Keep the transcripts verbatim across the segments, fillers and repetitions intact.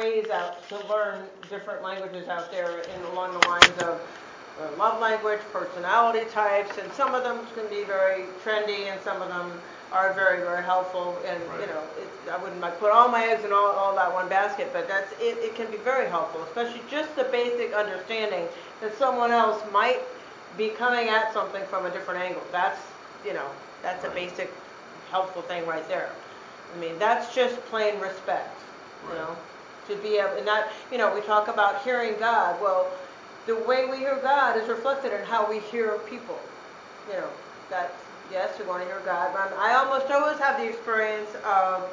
ways out to learn different languages out there in along the lines of uh, love language, personality types, and some of them can be very trendy, and some of them are very, very helpful. And right. you know, it, I wouldn't like put all my eggs in all, all that one basket, but that's it. It can be very helpful, especially just the basic understanding that someone else might be coming at something from a different angle. That's you know, that's right. a basic helpful thing right there. I mean, that's just plain respect. Right. You know, to be able, and not, you know, we talk about hearing God. Well, the way we hear God is reflected in how we hear people. You know, that yes, we're going to hear God, but I almost always have the experience of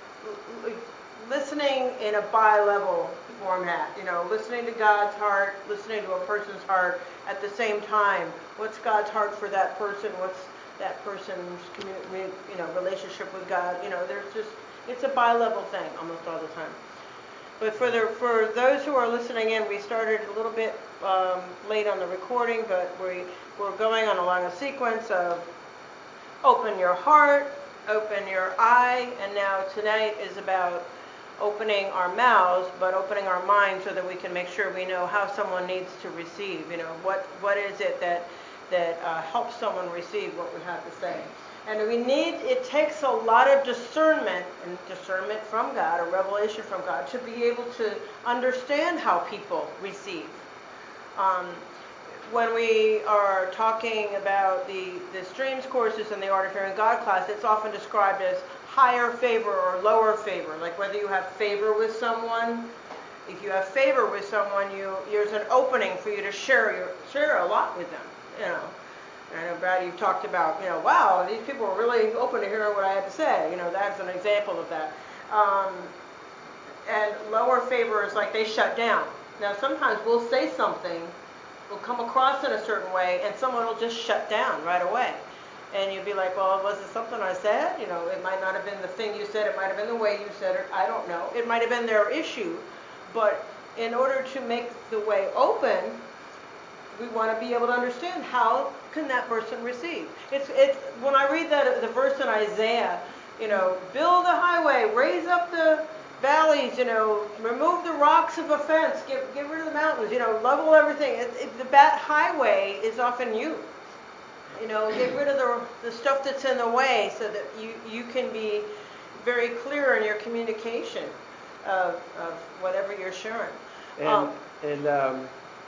listening in a bi-level format. You know, listening to God's heart, listening to a person's heart at the same time. What's God's heart for that person? What's that person's community, you know, relationship with God? You know, there's just it's a bi-level thing almost all the time. But for the for those who are listening in, we started a little bit um, late on the recording, but we we're going on along a sequence of open your heart, open your eye, and now tonight is about opening our mouths, but opening our minds so that we can make sure we know how someone needs to receive. You know, what what is it that that uh, helps someone receive what we have to say. And we need, it takes a lot of discernment, and discernment from God, or revelation from God, to be able to understand how people receive. Um, when we are talking about the, the streams courses and the Art of Hearing God class, it's often described as higher favor or lower favor, like whether you have favor with someone. If you have favor with someone, you there's an opening for you to share your, share a lot with them, you know. I know, Brad, you've talked about, you know, wow, these people are really open to hearing what I have to say. You know, that's an example of that. Um, and lower favor is like they shut down. Now, sometimes we'll say something, we'll come across in a certain way, and someone will just shut down right away. And you'll be like, well, was it something I said? You know, it might not have been the thing you said. It might have been the way you said it. I don't know. It might have been their issue. But in order to make the way open, we want to be able to understand how can that person receive. It's it's when I read that the verse in Isaiah, you know, build a highway, raise up the valleys, you know, remove the rocks of offense, get get rid of the mountains, you know, level everything. It, it, the that highway is often you. You know, get rid of the the stuff that's in the way, so that you you can be very clear in your communication of of whatever you're sharing. And um, and um,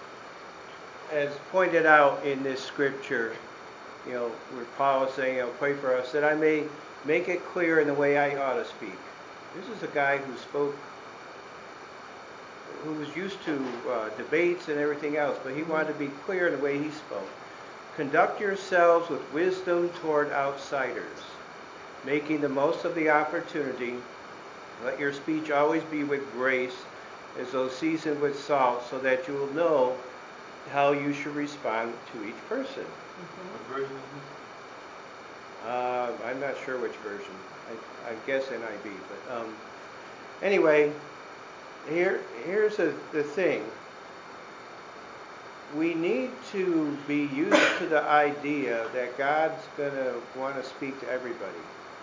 as pointed out in this scripture, you know, where Paul is saying, you know, pray for us that I may make it clear in the way I ought to speak. This is a guy who spoke, who was used to uh, debates and everything else, but he wanted to be clear in the way he spoke. Conduct yourselves with wisdom toward outsiders, making the most of the opportunity. Let your speech always be with grace, as though seasoned with salt, so that you will know how you should respond to each person. Mm-hmm. What version is this? Uh, I'm not sure which version. I, I guess N I V. But um, anyway, here here's a, the thing. We need to be used to the idea that God's going to want to speak to everybody.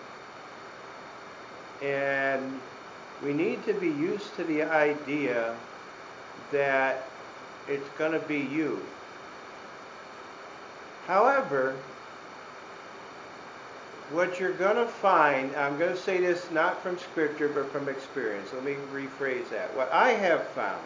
And we need to be used to the idea that it's going to be you. However, what you're going to find, I'm going to say this not from Scripture, but from experience. Let me rephrase that. What I have found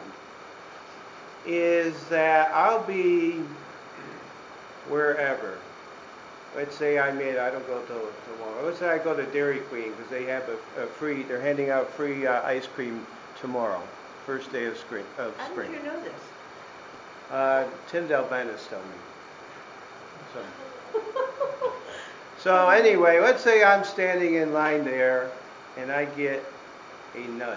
is that I'll be wherever. Let's say I'm in, I don't go to, to Walmart. Let's say I go to Dairy Queen because they have a, a free, they're handing out free uh, ice cream tomorrow, first day of spring. Of How spring. did you know this? Uh, Tim Delventis told me. So. so anyway, let's say I'm standing in line there and I get a nudge.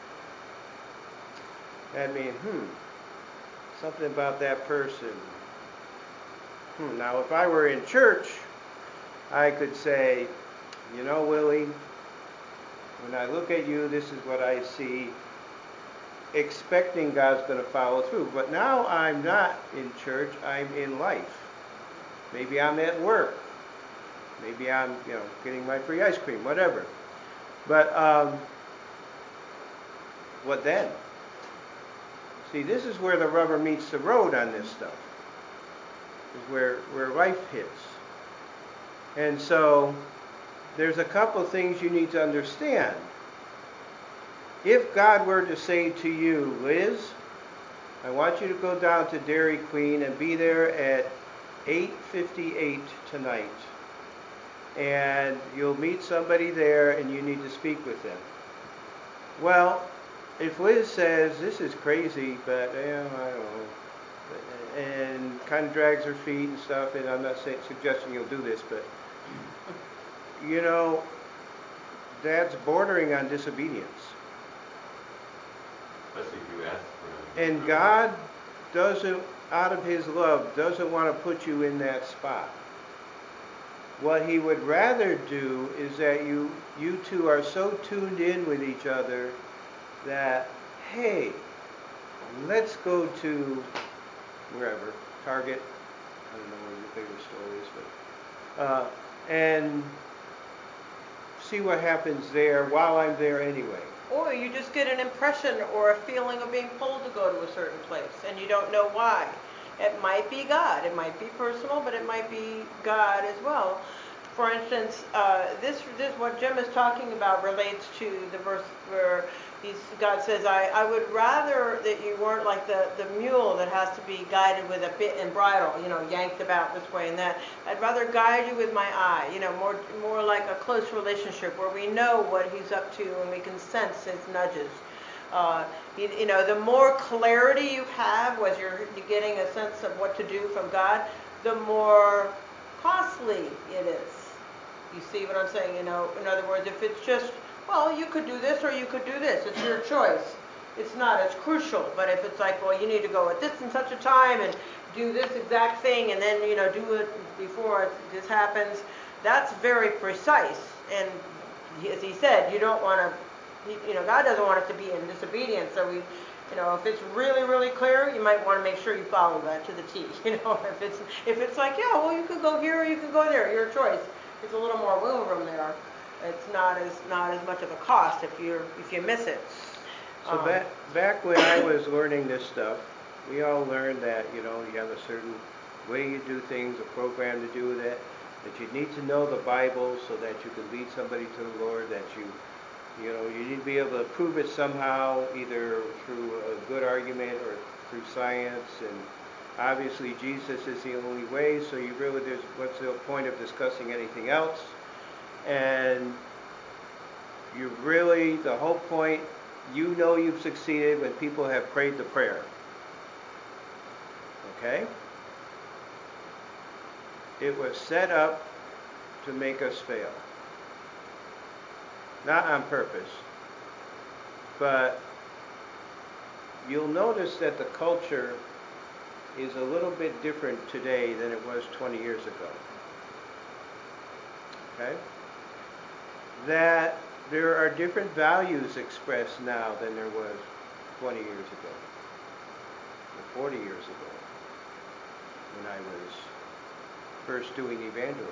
That means, hmm, something about that person. Hmm, now, if I were in church, I could say, you know, Willie, when I look at you, this is what I see, expecting God's going to follow through. But now I'm not in church, I'm in life. Maybe I'm at work. Maybe I'm, you know, getting my free ice cream, whatever. But um, what then? See, this is where the rubber meets the road on this stuff. Is where, where life hits. And so, there's a couple things you need to understand. If God were to say to you, Liz, I want you to go down to Dairy Queen and be there at eight fifty-eight tonight. And you'll meet somebody there and you need to speak with them. Well, if Liz says, this is crazy, but you know, I don't know, and kind of drags her feet and stuff, and I'm not saying, suggesting you'll do this, but, you know, that's bordering on disobedience. Especially if you ask for it. And God doesn't, out of His love, doesn't want to put you in that spot. What He would rather do is that you, you two are so tuned in with each other that, hey, let's go to wherever, Target, I don't know where your favorite store is, but, uh, and see what happens there while I'm there anyway. Or you just get an impression or a feeling of being pulled to go to a certain place, and you don't know why. It might be God. It might be personal, but it might be God as well. For instance, uh, this, this what Jim is talking about relates to the verse where he's, God says, I, I would rather that you weren't like the, the mule that has to be guided with a bit and bridle, you know, yanked about this way and that. I'd rather guide you with my eye, you know, more more like a close relationship where we know what He's up to and we can sense His nudges. Uh, you, you know, the more clarity you have, as you're, you're getting a sense of what to do from God, the more costly it is. You see what I'm saying? You know, in other words, if it's just, well, you could do this or you could do this. It's your choice. It's not as crucial. But if it's like, well, you need to go at this and such a time and do this exact thing and then, you know, do it before this happens, that's very precise. And as he said, you don't want to, you know, God doesn't want us to be in disobedience. So we, you know, if it's really, really clear, you might want to make sure you follow that to the T. You know, if it's if it's like, yeah, well, you could go here or you could go there, your choice. It's a little more wiggle room there. It's not as not as much of a cost if you if you miss it. So um, back back when I was learning this stuff, we all learned that, you know, you have a certain way you do things, a program to do that, that you need to know the Bible so that you can lead somebody to the Lord, that you, you know, you need to be able to prove it somehow, either through a good argument or through science, and obviously Jesus is the only way, so you really, there's, what's the point of discussing anything else? And you really, the whole point, you know you've succeeded when people have prayed the prayer. Okay? It was set up to make us fail. Not on purpose, but you'll notice that the culture is a little bit different today than it was twenty years ago. Okay? That there are different values expressed now than there was twenty years ago, or forty years ago, when I was first doing evangelism.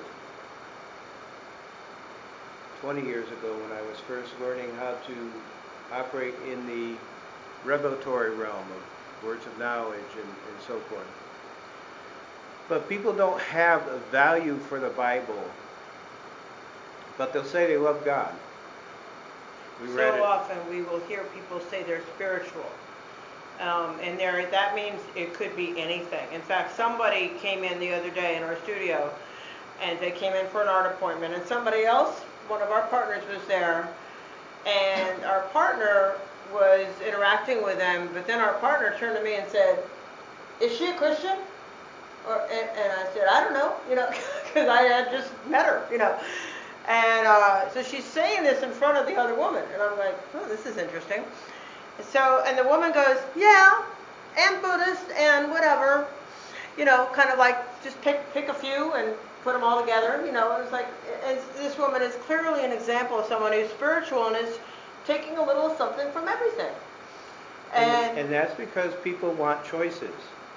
twenty years ago, when I was first learning how to operate in the revelatory realm of words of knowledge and, and so forth. But people don't have a value for the Bible, but they'll say they love God. We read So it. often we will hear people say they're spiritual. Um, and there, that means it could be anything. In fact, somebody came in the other day in our studio, and they came in for an art appointment, and somebody else, one of our partners, was there, and our partner was interacting with them, but then our partner turned to me and said, "Is she a Christian?" Or, and, and I said, "I don't know," you know, because I had just met her, you know. And uh, so she's saying this in front of the other woman, and I'm like, "Oh, this is interesting." So, and the woman goes, "Yeah, and Buddhist and whatever," you know, kind of like just pick pick a few and put them all together, you know. It was like, and this woman is clearly an example of someone who's spiritual and is taking a little something from everything. And, and, and that's because people want choices.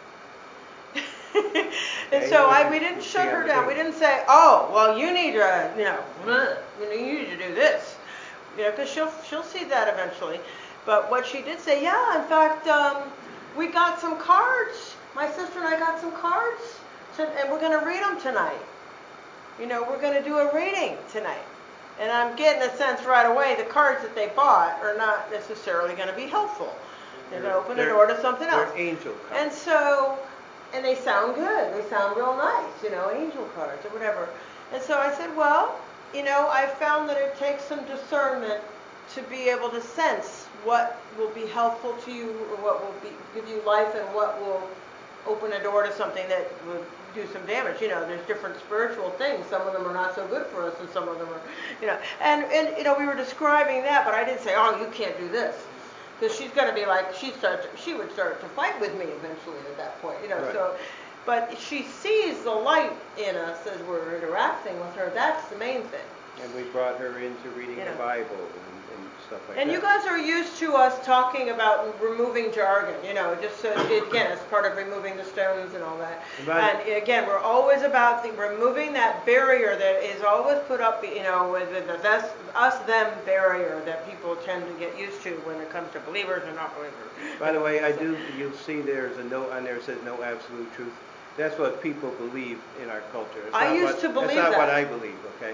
and okay? so I, we didn't shut her down. We didn't say, "Oh, well, you need to, you know, bleh, you need to do this," you know, because she'll she'll see that eventually. But what she did say, yeah, in fact, um, we got some cards. My sister and I got some cards, to, and we're going to read them tonight. You know, we're going to do a reading tonight. And I'm getting a sense right away the cards that they bought are not necessarily going to be helpful. They're going to open the door to something else. They're angel cards. And so, and they sound good. They sound real nice, you know, angel cards or whatever. And so I said, well, you know, I found that it takes some discernment to be able to sense what will be helpful to you or what will be, give you life and what will open a door to something that would do some damage. You know, there's different spiritual things. Some of them are not so good for us and some of them are, you know. And, and you know, we were describing that, but I didn't say, oh, you can't do this. Because she's going to be like, she start to, she would start to fight with me eventually at that point, you know. Right. So, but she sees the light in us as we're interacting with her. That's the main thing. And we brought her into reading You know. the Bible and, and stuff like And that. you guys are used to us talking about removing jargon, you know, just so, again, it's part of removing the stones and all that. Right. And again, we're always about the, removing that barrier that is always put up, you know, with the, the us, us them barrier that people tend to get used to when it comes to believers and not believers. By the way, I do, you'll see there's a note on there that says no absolute truth. That's what people believe in our culture. It's I not used what, to believe That's not that. what I believe, okay?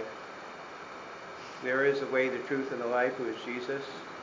There is a way, the truth, and the life, who is Jesus.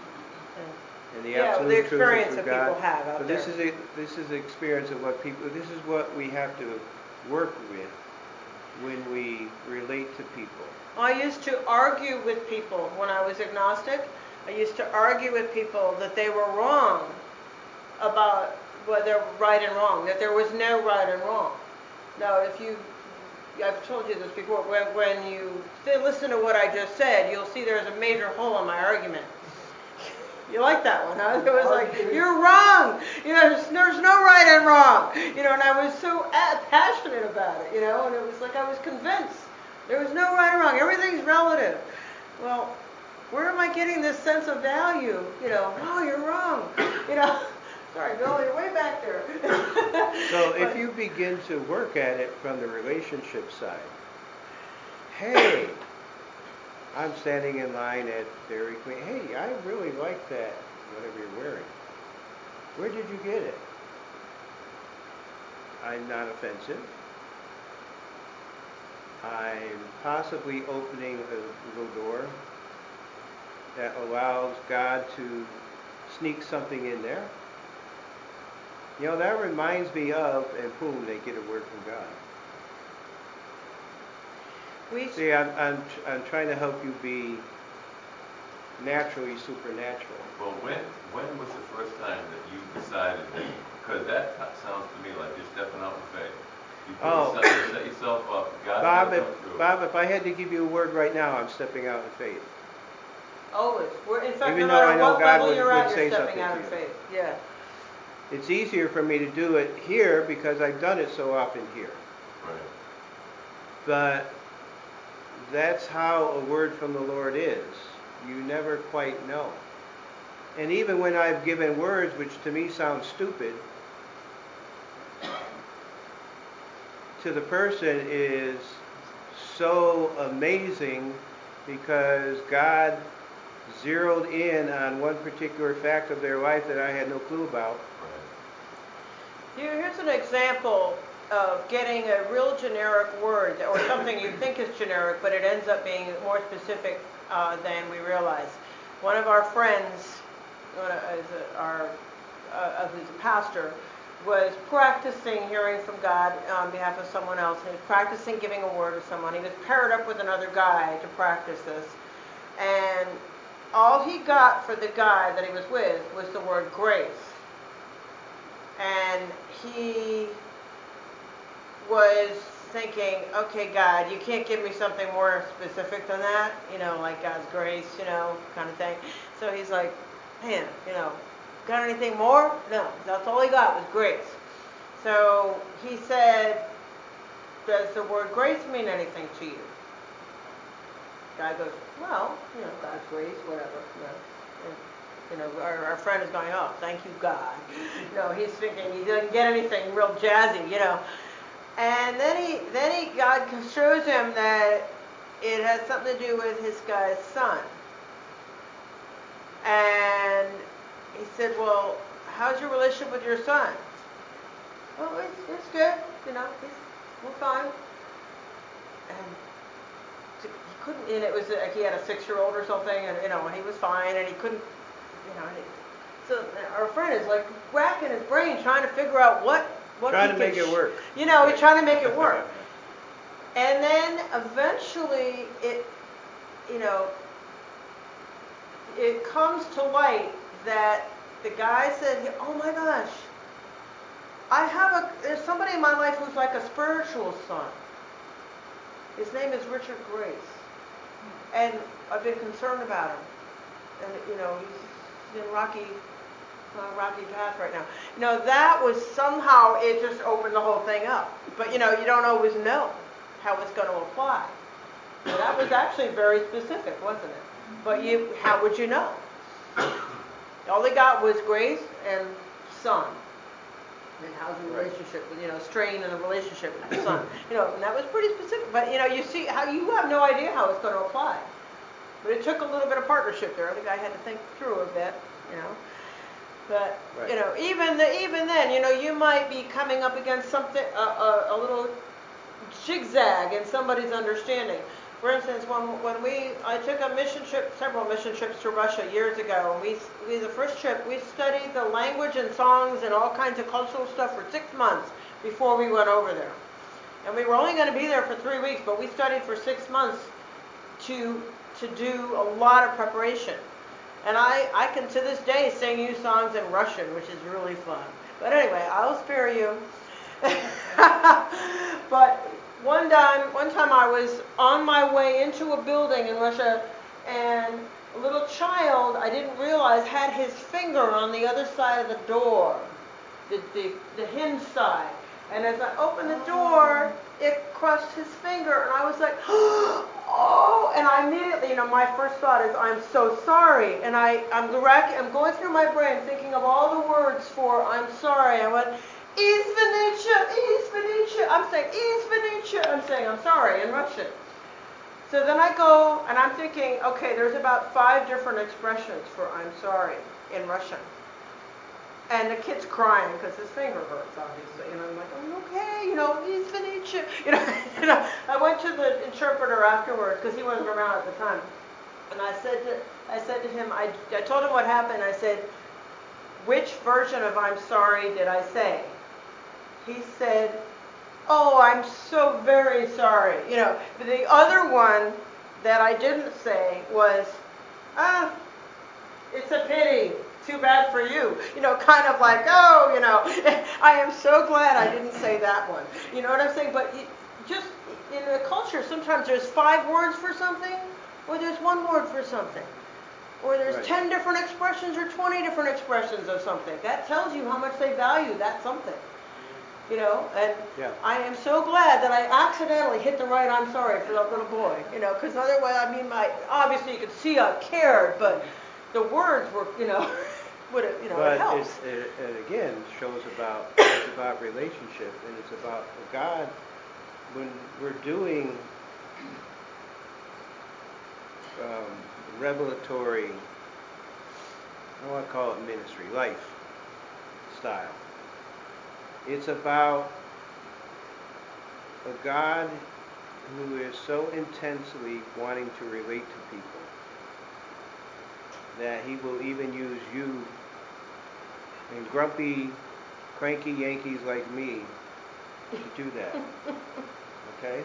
And the Yeah, absolute the truth experience is that through God. people have out But there. this is a, this is the experience of what people, this is what we have to work with when we relate to people. I used to argue with people when I was agnostic. I used to argue with people that they were wrong about whether right and wrong, that there was no right and wrong. Now, if you, I've told you this before, when, when you listen to what I just said, you'll see there's a major hole in my argument. You like that one, huh? It was like, you're wrong. You know, there's, there's no right and wrong. You know, and I was so passionate about it, you know, and it was like I was convinced there was no right and wrong. Everything's relative. Well, where am I getting this sense of value? You know, oh, you're wrong. You know, sorry, Bill, you're way back there. So if But- you begin to work at it from the relationship side, hey, I'm standing in line at Dairy Queen. Hey, I really like that, whatever you're wearing. Where did you get it? I'm not offensive. I'm possibly opening a little door that allows God to sneak something in there. You know, that reminds me of, and boom, they get a word from God. We, See, I'm, I'm, I'm trying to help you be naturally supernatural. Well, when when was the first time that you decided that? Because that t- sounds to me like you're stepping out in faith. You put Oh. yourself, you set yourself up. God's Bob, gonna if, come through. Bob, if I had to give you a word right now, I'm stepping out in faith. always. We're, in fact, Even no though I matter know what God level would- you're would at, say you're stepping something out to in you. faith. Yeah. It's easier for me to do it here because I've done it so often here. Right. But that's how a word from the Lord is. You never quite know. And even when I've given words which to me sound stupid, to the person is so amazing because God zeroed in on one particular fact of their life that I had no clue about. Right. Here, here's an example of getting a real generic word or something you think is generic, but it ends up being more specific uh, than we realize. One of our friends, uh, is a, our, uh, who's a pastor, was practicing hearing from God on behalf of someone else. He was practicing giving a word to someone. He was paired up with another guy to practice this. And all he got for the guy that he was with was the word grace. And he was thinking, okay, God, you can't give me something more specific than that, you know, like God's grace, you know, kind of thing. So he's like, man, you know, got anything more? No, that's all he got was grace. So he said, does the word grace mean anything to you? Guy goes, well, you know, God's grace, whatever, you know. And, you know, our, our friend is going, oh, thank you, God. No, he's thinking he doesn't get anything real jazzy, you know. And then he, then he, God shows him that it has something to do with his guy's son. And he said, well, how's your relationship with your son? Oh, it's, it's good, you know, he's, we're fine. And he couldn't, and it was, uh, he had a six-year-old or something, and, you know, and he was fine, and he couldn't, you know, and he, so our friend is like racking his brain trying to figure out what, what Trying he to could make it sh- work. You know, he's trying to make it work. And then eventually it, you know, it comes to light that the guy said, oh my gosh, I have a, there's somebody in my life who's like a spiritual son. His name is Richard Grace. And I've been concerned about him. And, you know, he's in rocky, uh, rocky path right now. You know, that was somehow, it just opened the whole thing up. But, you know, you don't always know how it's going to apply. And that was actually very specific, wasn't it? But you, how would you know? All they got was grace and son. And how's the relationship, with, you know, strain in the relationship with the son. You know, and that was pretty specific. But, you know, you see how you have no idea how it's going to apply. But it took a little bit of partnership there. I think I had to think through a bit, you know. But, right. you know, even the, even then, you know, you might be coming up against something, a, a, a little zigzag in somebody's understanding. For instance, when when we I took a mission trip, several mission trips to Russia years ago, and we we the first trip we studied the language and songs and all kinds of cultural stuff for six months before we went over there. And we were only going to be there for three weeks, but we studied for six months to to do a lot of preparation. And I I can to this day sing you songs in Russian, which is really fun. But anyway, I'll spare you. But One time, one time I was on my way into a building in Russia, and a little child, I didn't realize, had his finger on the other side of the door, the, the, the hinge side. And as I opened the door, it crushed his finger, and I was like, oh, and I immediately, you know, my first thought is, I'm so sorry. And I, I'm, I'm going through my brain thinking of all the words for I'm sorry. I went, Izvinicha, Izvinicha. I'm saying Izvinicha. I'm saying I'm sorry in Russian. So then I go and I'm thinking, okay, there's about five different expressions for I'm sorry in Russian. And the kid's crying because his finger hurts, obviously. And I'm like, oh, okay, you know, Izvinicha. You know, you know. I went to the interpreter afterwards because he wasn't around at the time. And I said to, I said to him, I, I told him what happened. I said, which version of I'm sorry did I say? He said, oh, I'm so very sorry. You know, the other one that I didn't say was, ah, it's a pity. Too bad for you. You know, kind of like, oh, you know, I am so glad I didn't say that one. You know what I'm saying? But just in the culture, sometimes there's five words for something, or there's one word for something. Or there's right. ten different expressions or twenty different expressions of something. That tells you how much they value that something. You know, and yeah. I am so glad that I accidentally hit the right I'm sorry for that little boy. You know, because otherwise, I mean, my obviously you could see I cared, but the words were, you know, would it, you know, but it helps. But it, it again shows about it's about relationship, and it's about God. When we're doing um, revelatory, I don't want to call it ministry, lifestyle. It's about a God who is so intensely wanting to relate to people that he will even use you and grumpy, cranky Yankees like me to do that. Okay?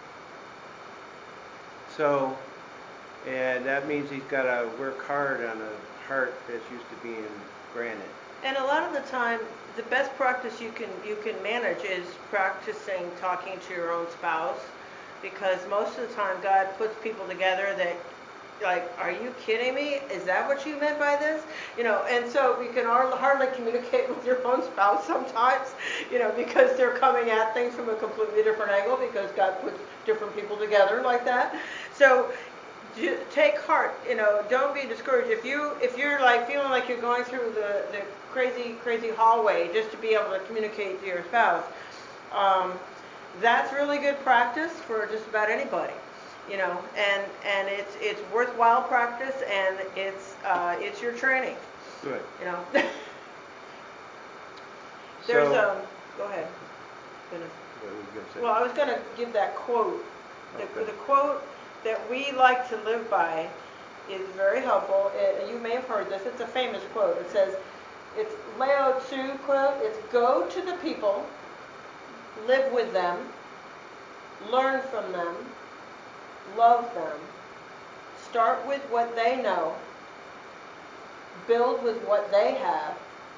So, and that means he's got to work hard on a heart that's used to being granite. And a lot of the time, the best practice you can you can manage is practicing talking to your own spouse, because most of the time God puts people together that, like, are you kidding me? Is that what you meant by this? You know, and so you can hardly communicate with your own spouse sometimes, you know, because they're coming at things from a completely different angle, because God puts different people together like that. So take heart, you know, don't be discouraged. If you if you're like feeling like you're going through the, the crazy, crazy hallway just to be able to communicate to your spouse, um, that's really good practice for just about anybody. You know, and and it's it's worthwhile practice, and it's uh, it's your training. Right. You know. There's So, um. Go ahead. Finish. what were you going to say? Well, I was going to give that quote. The, Okay. the quote that we like to live by is very helpful. It, you may have heard this. It's a famous quote. It says, it's Lao Tzu quote. It's go to the people, live with them, learn from them, love them, start with what they know, build with what they have,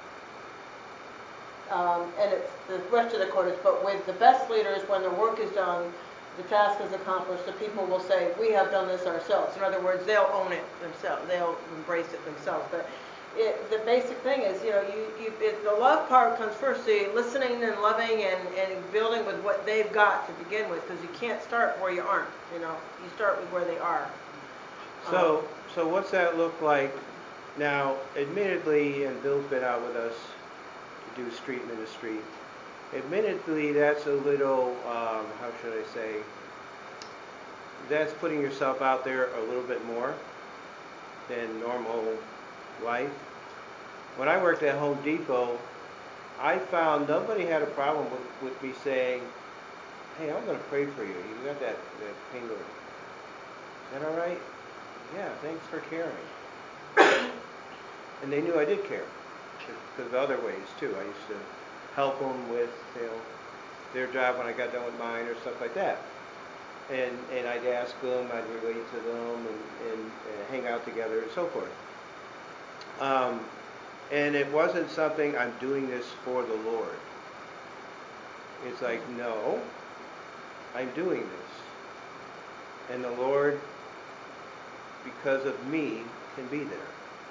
um, and it's, the rest of the quote is, but with the best leaders, when the work is done, the task is accomplished, the people will say, we have done this ourselves. In other words, they'll own it themselves. They'll embrace it themselves. But it, the basic thing is, you know, you, you it, the love part comes first. So you're listening and loving and, and building with what they've got to begin with, because you can't start where you aren't. You know, you start with where they are. So, Um, so what's that look like now? Admittedly, and Bill's been out with us to do street ministry. Admittedly, that's a little, um, how should I say, that's putting yourself out there a little bit more than normal life. When I worked at Home Depot, I found nobody had a problem with, with me saying, hey, I'm going to pray for you. You got that, that finger. Is that all right? Yeah, thanks for caring. And they knew I did care, because of other ways too. I used to help them with, you know, their job when I got done with mine or stuff like that. And and I'd ask them, I'd relate to them, and, and, and hang out together and so forth. Um, and it wasn't something I'm doing this for the Lord. It's like, no, I'm doing this. And the Lord, because of me, can be there.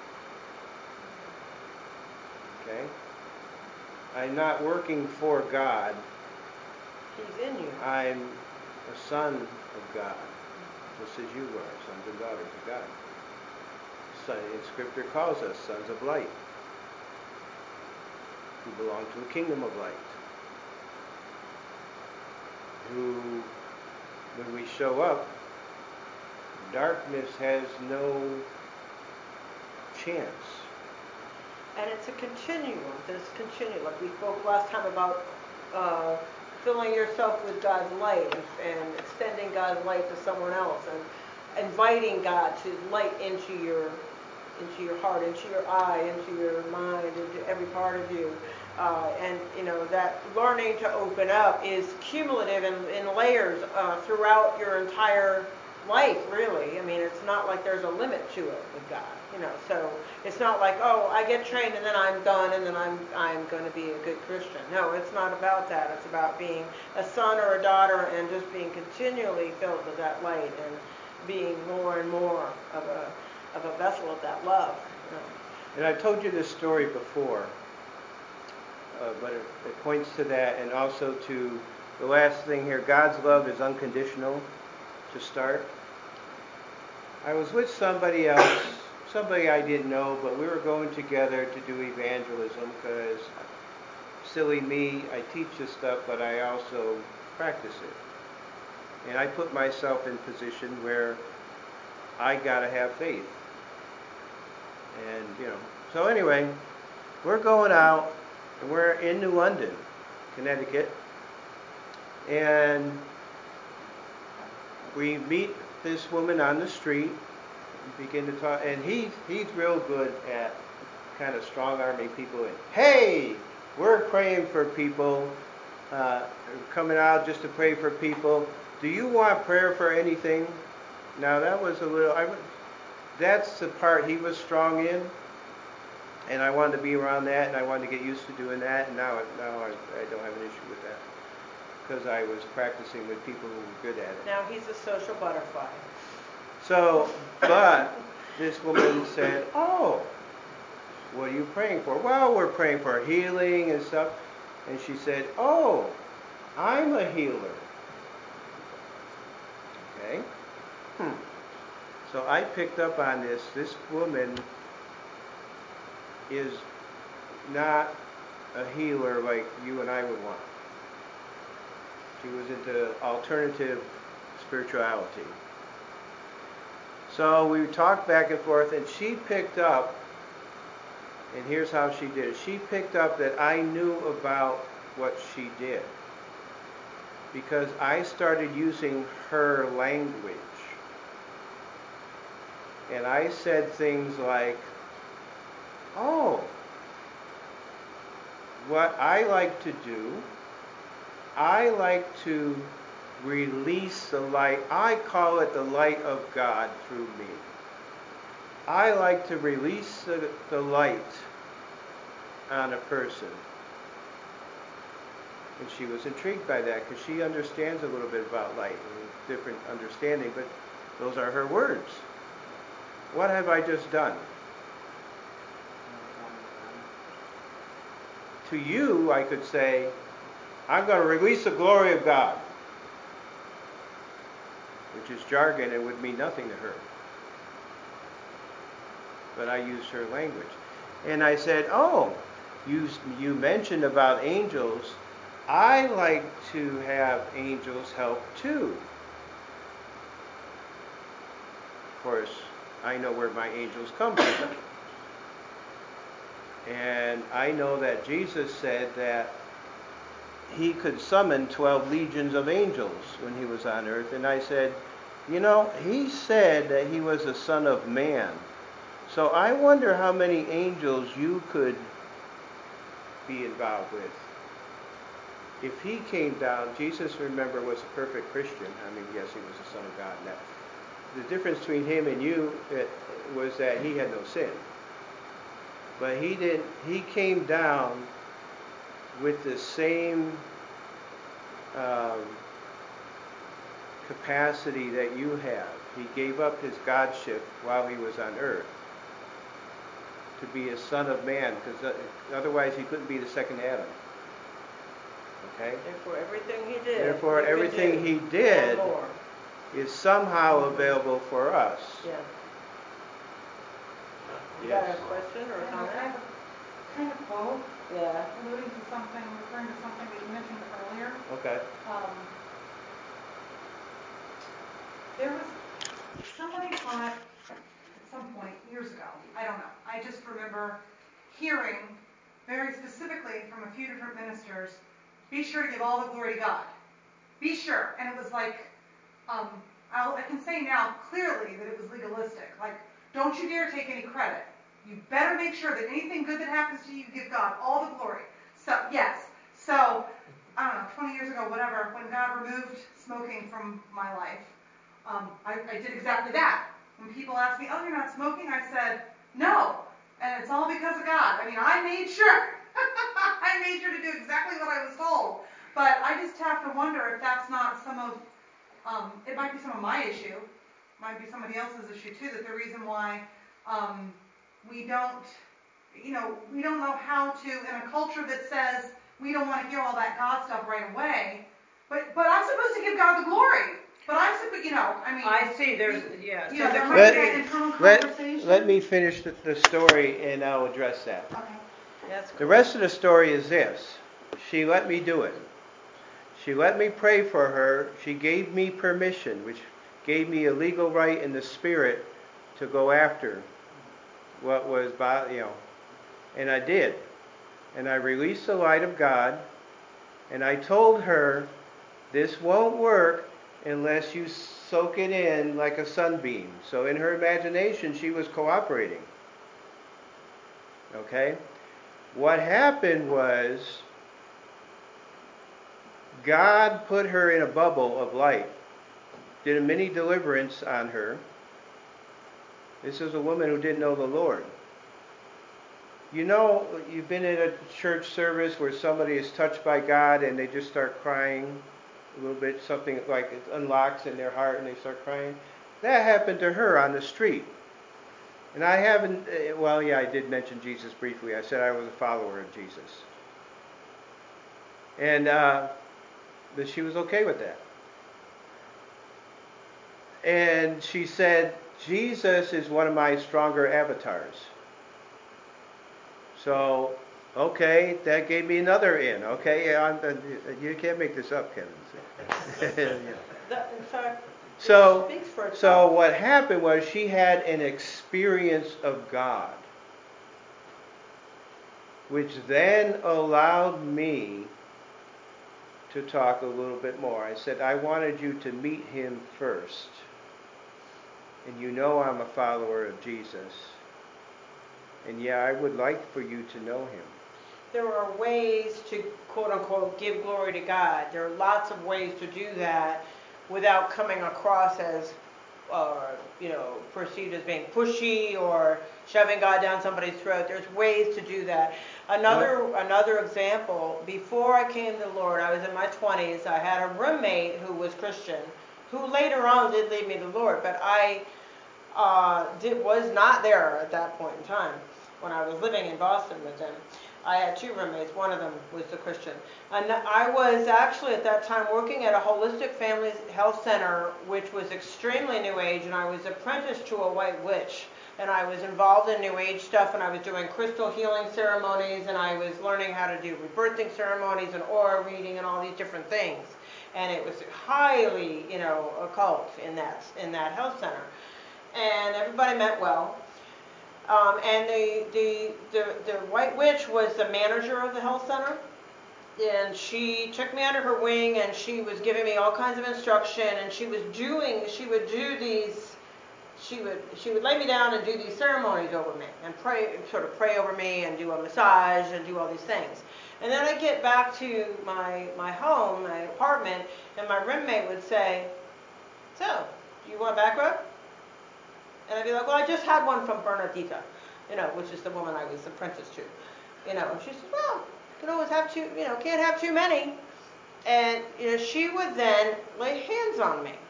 Okay? I'm not working for God. He's in you. I'm a son of God, just as you are, sons and daughters of God. Son, in Scripture calls us sons of light, who belong to a kingdom of light, who, when we show up, darkness has no chance. And it's a continuum. There's continuum. Like we spoke last time about uh, filling yourself with God's light and, and extending God's light to someone else, and inviting God to light into your into your heart, into your eye, into your mind, into every part of you. Uh, and you know that learning to open up is cumulative in, in layers uh, throughout your entire life, really. I mean, it's not like there's a limit to it with God, you know. So it's not like, oh, I get trained and then I'm done and then I'm I'm going to be a good Christian. No, it's not about that. It's about being a son or a daughter and just being continually filled with that light and being more and more of a of a vessel of that love. You know. And I've told you this story before, uh, but it, it points to that, and also to the last thing here. God's love is unconditional. To start, I was with somebody else, somebody I didn't know, but we were going together to do evangelism because, silly me, I teach this stuff, but I also practice it. And I put myself in position where I gotta have faith. And, you know, so anyway, we're going out, and we're in New London, Connecticut, and we meet this woman on the street, begin to talk, and he, he's real good at kind of strong-arming people in, hey, we're praying for people, uh, coming out just to pray for people. Do you want prayer for anything? Now that was a little, I, that's the part he was strong in, and I wanted to be around that, and I wanted to get used to doing that, and now, now I, I don't have an issue with that, because I was practicing with people who were good at it. Now he's a social butterfly. So, but this woman said, oh, what are you praying for? Well, we're praying for healing and stuff. And she said, oh, I'm a healer. Okay. Hmm. So I picked up on this. This woman is not a healer like you and I would want. She was into alternative spirituality. So we talked back and forth, and she picked up And here's how she did it. She picked up that I knew about what she did, because I started using her language. And I said things like, oh, what I like to do, I like to release the light. I call it the light of God through me. I like to release the, the light on a person. And she was intrigued by that because she understands a little bit about light and different understanding, but those are her words. What have I just done? To you, I could say, I'm going to release the glory of God, which is jargon and would mean nothing to her. But I used her language. And I said, oh, you, you mentioned about angels. I like to have angels help too. Of course, I know where my angels come from. And I know that Jesus said that he could summon twelve legions of angels when he was on earth. And I said, you know, he said that he was the Son of Man. So I wonder how many angels you could be involved with. If he came down, Jesus, remember, was a perfect Christian. I mean, yes, he was the Son of God. And that, the difference between him and you it, was that he had no sin. But he didn't. He came down with the same um, capacity that you have. He gave up his godship while he was on earth to be a Son of Man, because uh, otherwise he couldn't be the second Adam. Okay? Therefore, everything he did. Therefore, everything he did is somehow available for us. Yeah. You Yes. got a question or a Kind of, comment? kind of, kind of both, Yeah. alluding to something, referring to something that you mentioned earlier. Okay. Um, there was, somebody taught at some point, years ago, I don't know, I just remember hearing very specifically from a few different ministers, be sure to give all the glory to God. Be sure. And it was like, um, I'll, I can say now clearly that it was legalistic. Like, don't you dare take any credit. You better make sure that anything good that happens to you, you give God all the glory. So, yes. So, I don't know, twenty years ago, whatever, when God removed smoking from my life, um, I, I did exactly that. When people asked me, oh, you're not smoking? I said, no. And it's all because of God. I mean, I made sure. I made sure to do exactly what I was told. But I just have to wonder if that's not some of, um, it might be some of my issue, might be somebody else's issue too, that the reason why um, we don't, you know, we don't know how to, in a culture that says we don't want to hear all that God stuff right away, but but I'm supposed to give God the glory. But I'm supposed, you know, I mean. I see, there's, yeah. So You know, there the might be question- that internal Let, conversation. let me finish the, the story and I'll address that. Okay. That's cool. The rest of the story is this. She let me do it. She let me pray for her. She gave me permission, which gave me a legal right in the spirit to go after what was, you know, and I did. And I released the light of God, and I told her, this won't work unless you soak it in like a sunbeam. So in her imagination, she was cooperating. Okay? What happened was, God put her in a bubble of light, did a mini deliverance on her. This is a woman who didn't know the Lord. You know, you've been in a church service where somebody is touched by God and they just start crying a little bit, something like it unlocks in their heart and they start crying. That happened to her on the street. And I haven't, well, yeah, I did mention Jesus briefly. I said I was a follower of Jesus. And, uh, but she was okay with that. And she said, Jesus is one of my stronger avatars. So, okay, that gave me another in. Okay, I'm, uh, you can't make this up, Kevin. Yeah. That, in fact, So, it speaks for itself. so what happened was she had an experience of God. which then allowed me to talk a little bit more. I said, I wanted you to meet him first. And you know I'm a follower of Jesus. And yeah, I would like for you to know him. There are ways to, quote unquote, give glory to God. There are lots of ways to do that without coming across as, uh, you know, perceived as being pushy or shoving God down somebody's throat. There's ways to do that. Another what? Another example, before I came to the Lord, I was in my twenties. I had a roommate who was Christian, who later on did lead me to the Lord, but I uh, did, was not there at that point in time when I was living in Boston with them. I had two roommates. One of them was a Christian. And I was actually at that time working at a holistic family health center, which was extremely New Age, and I was apprenticed to a white witch. And I was involved in New Age stuff, and I was doing crystal healing ceremonies, and I was learning how to do rebirthing ceremonies and aura reading and all these different things. And it was highly, you know, occult in that in that health center. And everybody meant well. Um, and the, the, the, the white witch was the manager of the health center, and she took me under her wing, and she was giving me all kinds of instruction, and she was doing, she would do these, she would, she would lay me down and do these ceremonies over me, and pray, sort of pray over me, and do a massage, and do all these things. And then I get back to my, my home, my apartment, and my roommate would say, so, do you want back rub? And I'd be like, well, I just had one from Bernardita, you know, which is the woman I was apprenticed to. You know, and she said, well, you can always have two, you know, can't have too many. And, you know, she would then lay hands on me.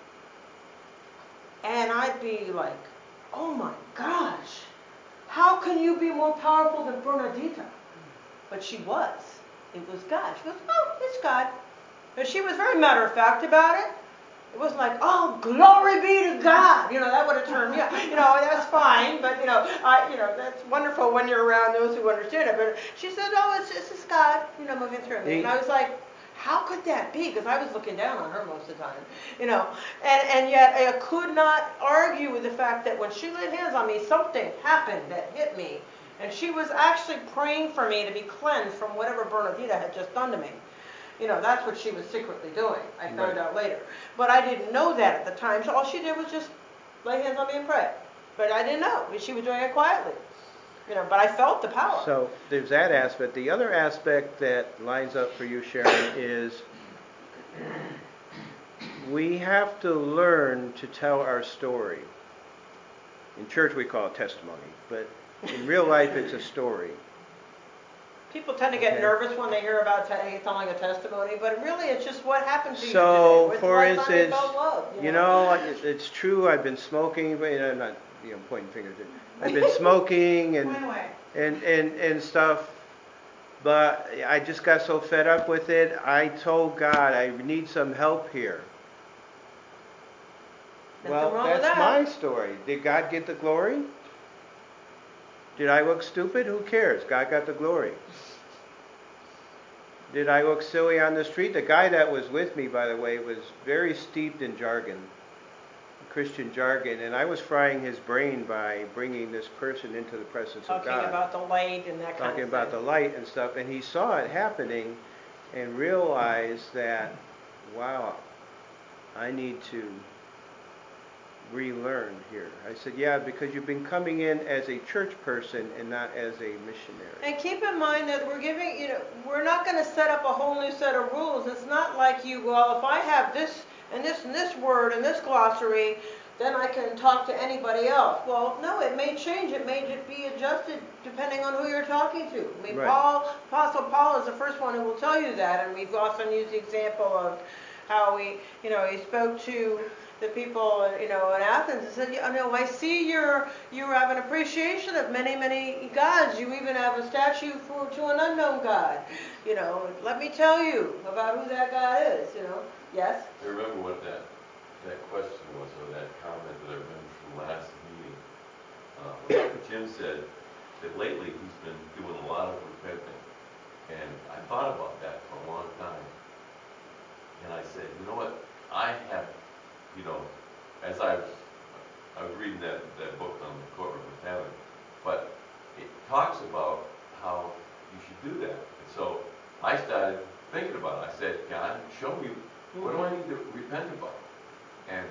And I'd be like, oh my gosh, how can you be more powerful than Bernardita? But she was. It was God. She goes, oh, it's God. And she was very matter of fact about it. It was like, oh, glory be to God. You know, that would have turned me on. You know, that's fine, but, you know, I, you know, that's wonderful when you're around those who understand it. But she said, oh, it's, it's just God, you know, moving through me. And I was like, how could that be? Because I was looking down on her most of the time, you know. And, and yet I could not argue with the fact that when she laid hands on me, something happened that hit me. And she was actually praying for me to be cleansed from whatever Bernardita had just done to me. You know, that's what she was secretly doing. I found right. out later. But I didn't know that at the time, so all she did was just lay hands on me and pray. But I didn't know. She was doing it quietly. You know, but I felt the power. So there's that aspect. The other aspect that lines up for you, Sharon, is we have to learn to tell our story. In church we call it testimony, but in real life it's a story. People tend to get okay. nervous when they hear about t- telling a testimony, but really it's just what happened to so, you today. So, for like instance, love, you, you know, know it's true. I've been smoking, but you know, I'm not you know pointing fingers. I've been smoking and and and and stuff, but I just got so fed up with it. I told God I need some help here. Nothing well, wrong that's with that. my story. Did God get the glory? Did I look stupid? Who cares? God got the glory. Did I look silly on the street? The guy that was with me, by the way, was very steeped in jargon, Christian jargon, and I was frying his brain by bringing this person into the presence Talking of God. Talking about the light and that kind of thing. Talking about the light and stuff, and he saw it happening and realized that, wow, I need to relearn here. I said, yeah, because you've been coming in as a church person and not as a missionary. And keep in mind that we're giving, you know, we're not going to set up a whole new set of rules. It's not like you, well, if I have this and this and this word and this glossary, then I can talk to anybody else. Well, no, it may change. It may be adjusted depending on who you're talking to. I mean, right. Paul, Apostle Paul is the first one who will tell you that, and we've often used the example of how we, you know, he spoke to the people, you know, in Athens and said, you know, I see you're, you have an appreciation of many, many gods. You even have a statue for to an unknown God. You know, let me tell you about who that God is, you know. Yes? I remember what that, that question was, or that comment that I remember from last meeting. Uh, Jim said that lately he's been doing a lot of repenting. And I thought about that for a long time. And I said, you know what, I have, you know, as I was, I was reading that, that book on the courtroom with Heaven, but it talks about how you should to do that. And so I started thinking about it. I said, God, show me, what do I need to repent about? And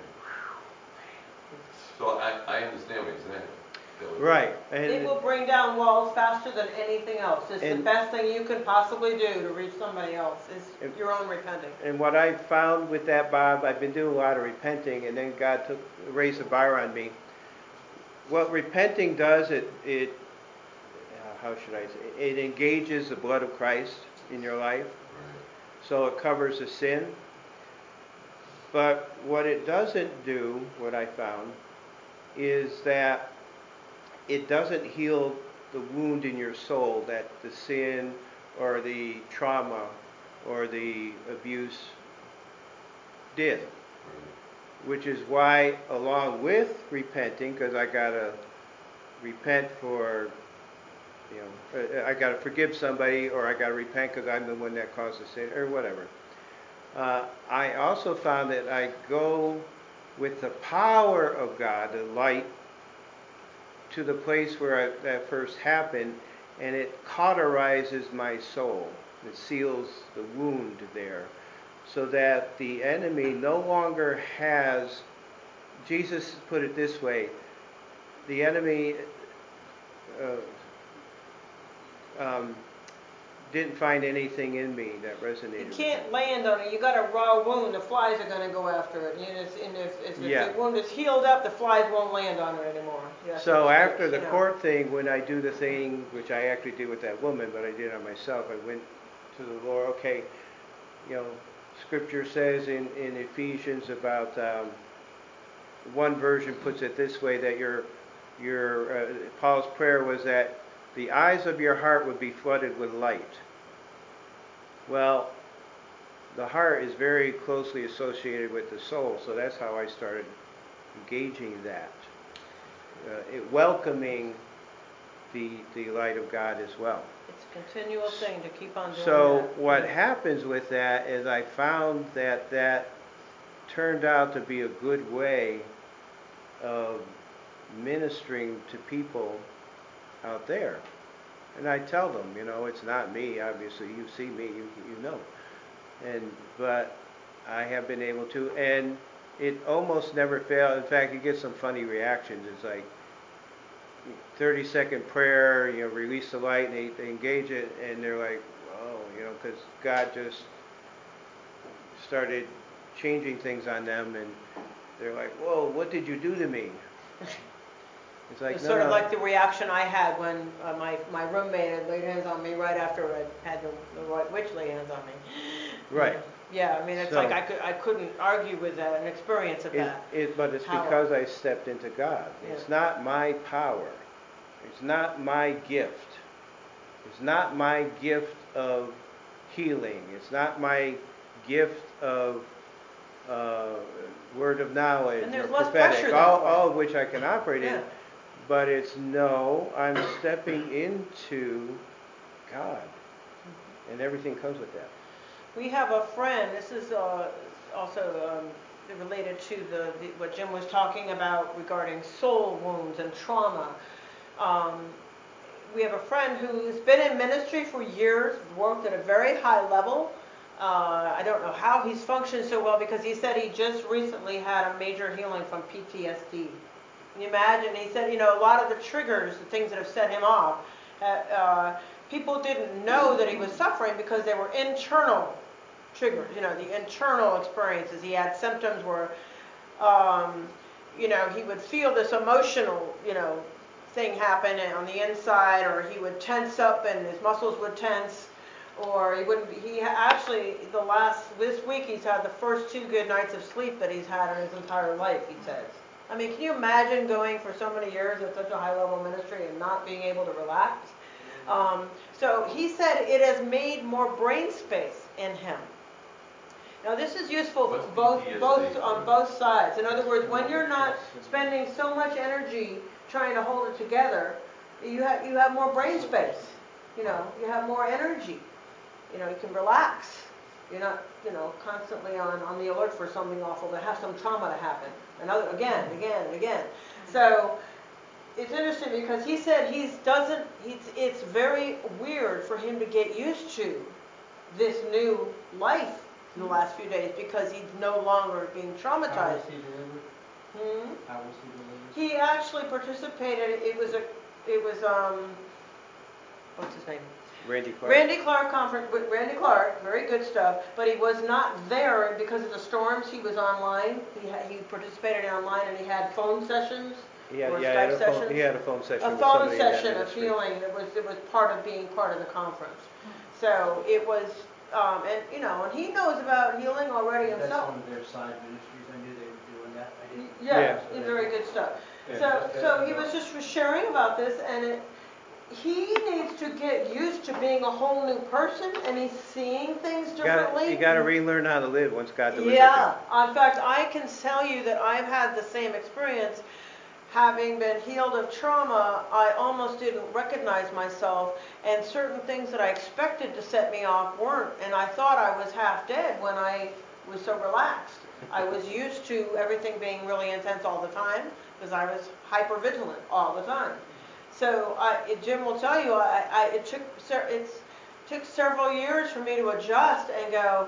so I, I understand what you're saying. That was- Right. It And will bring down walls faster than anything else. It's the And- best thing you can possibly do to reach somebody else is And- your own repenting. and what I found with that, Bob, I've been doing a lot of repenting, and then God took raised the bar on me. What repenting does, it it uh, how should I say? It engages the blood of Christ in your life, Right. so it covers the sin. But what it doesn't do, what I found, is that it doesn't heal the wound in your soul that the sin or the trauma or the abuse did. Right. Which is why, along with repenting, because I gotta repent for, you know, I gotta forgive somebody, or I gotta repent because I'm the one that caused the sin, or whatever. Uh, I also found that I go with the power of God, the light, to the place where I, that first happened, and it cauterizes my soul. It seals the wound there, so that the enemy no longer has. Jesus put it this way: the enemy uh, um, didn't find anything in me that resonated. You with can't him. land on it. You got a raw wound. The flies are going to go after it. And if, and if, if Yeah. the wound is healed up, the flies won't land on it anymore. Yeah, So it's- after the you know. court thing, when I do the thing, which I actually did with that woman, but I did it on myself, I went to the Lord, okay, you know, Scripture says in, in Ephesians about, um, one version puts it this way, that your, your uh, Paul's prayer was that the eyes of your heart would be flooded with light. Well, the heart is very closely associated with the soul, so that's how I started engaging that. Uh, it welcoming the the light of God as well. It's a continual thing to keep on doing So that. what happens with that is I found that that turned out to be a good way of ministering to people out there. And I tell them, you know, it's not me. Obviously, you see me, you you know. And but I have been able to, and it almost never fails. In fact, you get some funny reactions. It's like thirty second prayer, you know, release the light, and they, they engage it, and they're like, oh, you know, because God just started changing things on them, and they're like, whoa, what did you do to me? It's like, It's no, sort of no. like the reaction I had when uh, my, my roommate had laid hands on me right after I had the, the white witch lay hands on me. Right. Yeah, I mean, it's So- like I, could, I couldn't argue with that, an experience of It, that. it, but it's How- because I stepped into God. It's Yeah. not my power. It's not my gift. It's not my gift of healing. It's not my gift of uh, word of knowledge And or there's less prophetic, pressure all, that way. all of which I can operate in. Yeah. But it's no, I'm stepping into God. And everything comes with that. We have a friend, this is uh, also um, related to the, the what Jim was talking about regarding soul wounds and trauma. Um, we have a friend who's been in ministry for years, worked at a very high level. Uh, I don't know how he's functioned so well because he said he just recently had a major healing from P T S D. Can you imagine? He said, you know, a lot of the triggers, the things that have set him off, uh, uh, people didn't know that he was suffering because they were internal triggers, you know, the internal experiences. He had symptoms where, um, you know, he would feel this emotional, you know, thing happen on the inside, or he would tense up and his muscles would tense, or he wouldn't be, he actually, the last, this week he's had the first two good nights of sleep that he's had in his entire life, he says. I mean, can you imagine going for so many years at such a high level ministry and not being able to relax? Um, so he said it has made more brain space in him. Now this is useful for What's both, P T S D? both on both sides. In other words, when you're not spending so much energy trying to hold it together, you have you have more brain space. You know, you have more energy. You know, you can relax. You're not, you know, constantly on, on the alert for something awful to have, some trauma to happen. Another again, again, and again. So it's interesting because he said he's doesn't, he's, it's very weird for him to get used to this new life in the last few days because he's no longer being How was traumatized. he delivered? Hmm? How was he delivered? He actually participated, it was a, it was, um, what's his name? Randy Clark. Randy Clark conference with Randy Clark, very good stuff, but he was not there because of the storms. He was online. He had, he participated online and he had phone sessions He had, or yeah, he Skype had a phone, sessions. he had a phone session A with phone somebody in that session of ministry. healing. It was it was part of being part of the conference. So it was, um, and you know, and he knows about healing already That's himself. one of their side ministries. I knew they were doing that. I didn't. Yeah, Yeah. it's very good stuff. Yeah, So that- so that- he was just sharing about this, and it, he needs to get used to being a whole new person, and he's seeing things You gotta, differently. you gotta relearn how to live once God delivers Yeah. In fact, I can tell you that I've had the same experience. Having been healed of trauma, I almost didn't recognize myself, and certain things that I expected to set me off weren't, and I thought I was half dead when I was so relaxed. I was used to everything being really intense all the time because I was hyper vigilant all the time. So I, Jim will tell you, I, I, it took it's took several years for me to adjust and go,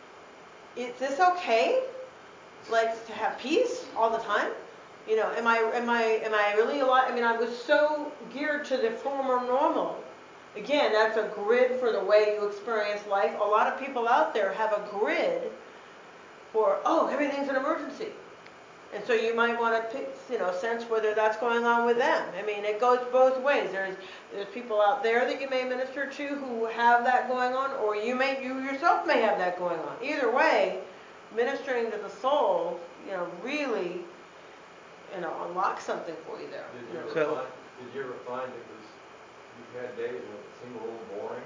is this okay? Like to have peace all the time? You know, am I am I am I really alive? I mean, I was so geared to the former normal. Again, that's a grid for the way you experience life. A lot of people out there have a grid for, oh, everything's an emergency. And so you might want to, you know, sense whether that's going on with them. I mean, it goes both ways. There's there's people out there that you may minister to who have that going on, or you may you yourself may have that going on. Either way, ministering to the soul, you know, really, you know, unlocks something for you there. Did You you know. ever So- find, did you ever find it was, you've had days when it seemed a little boring?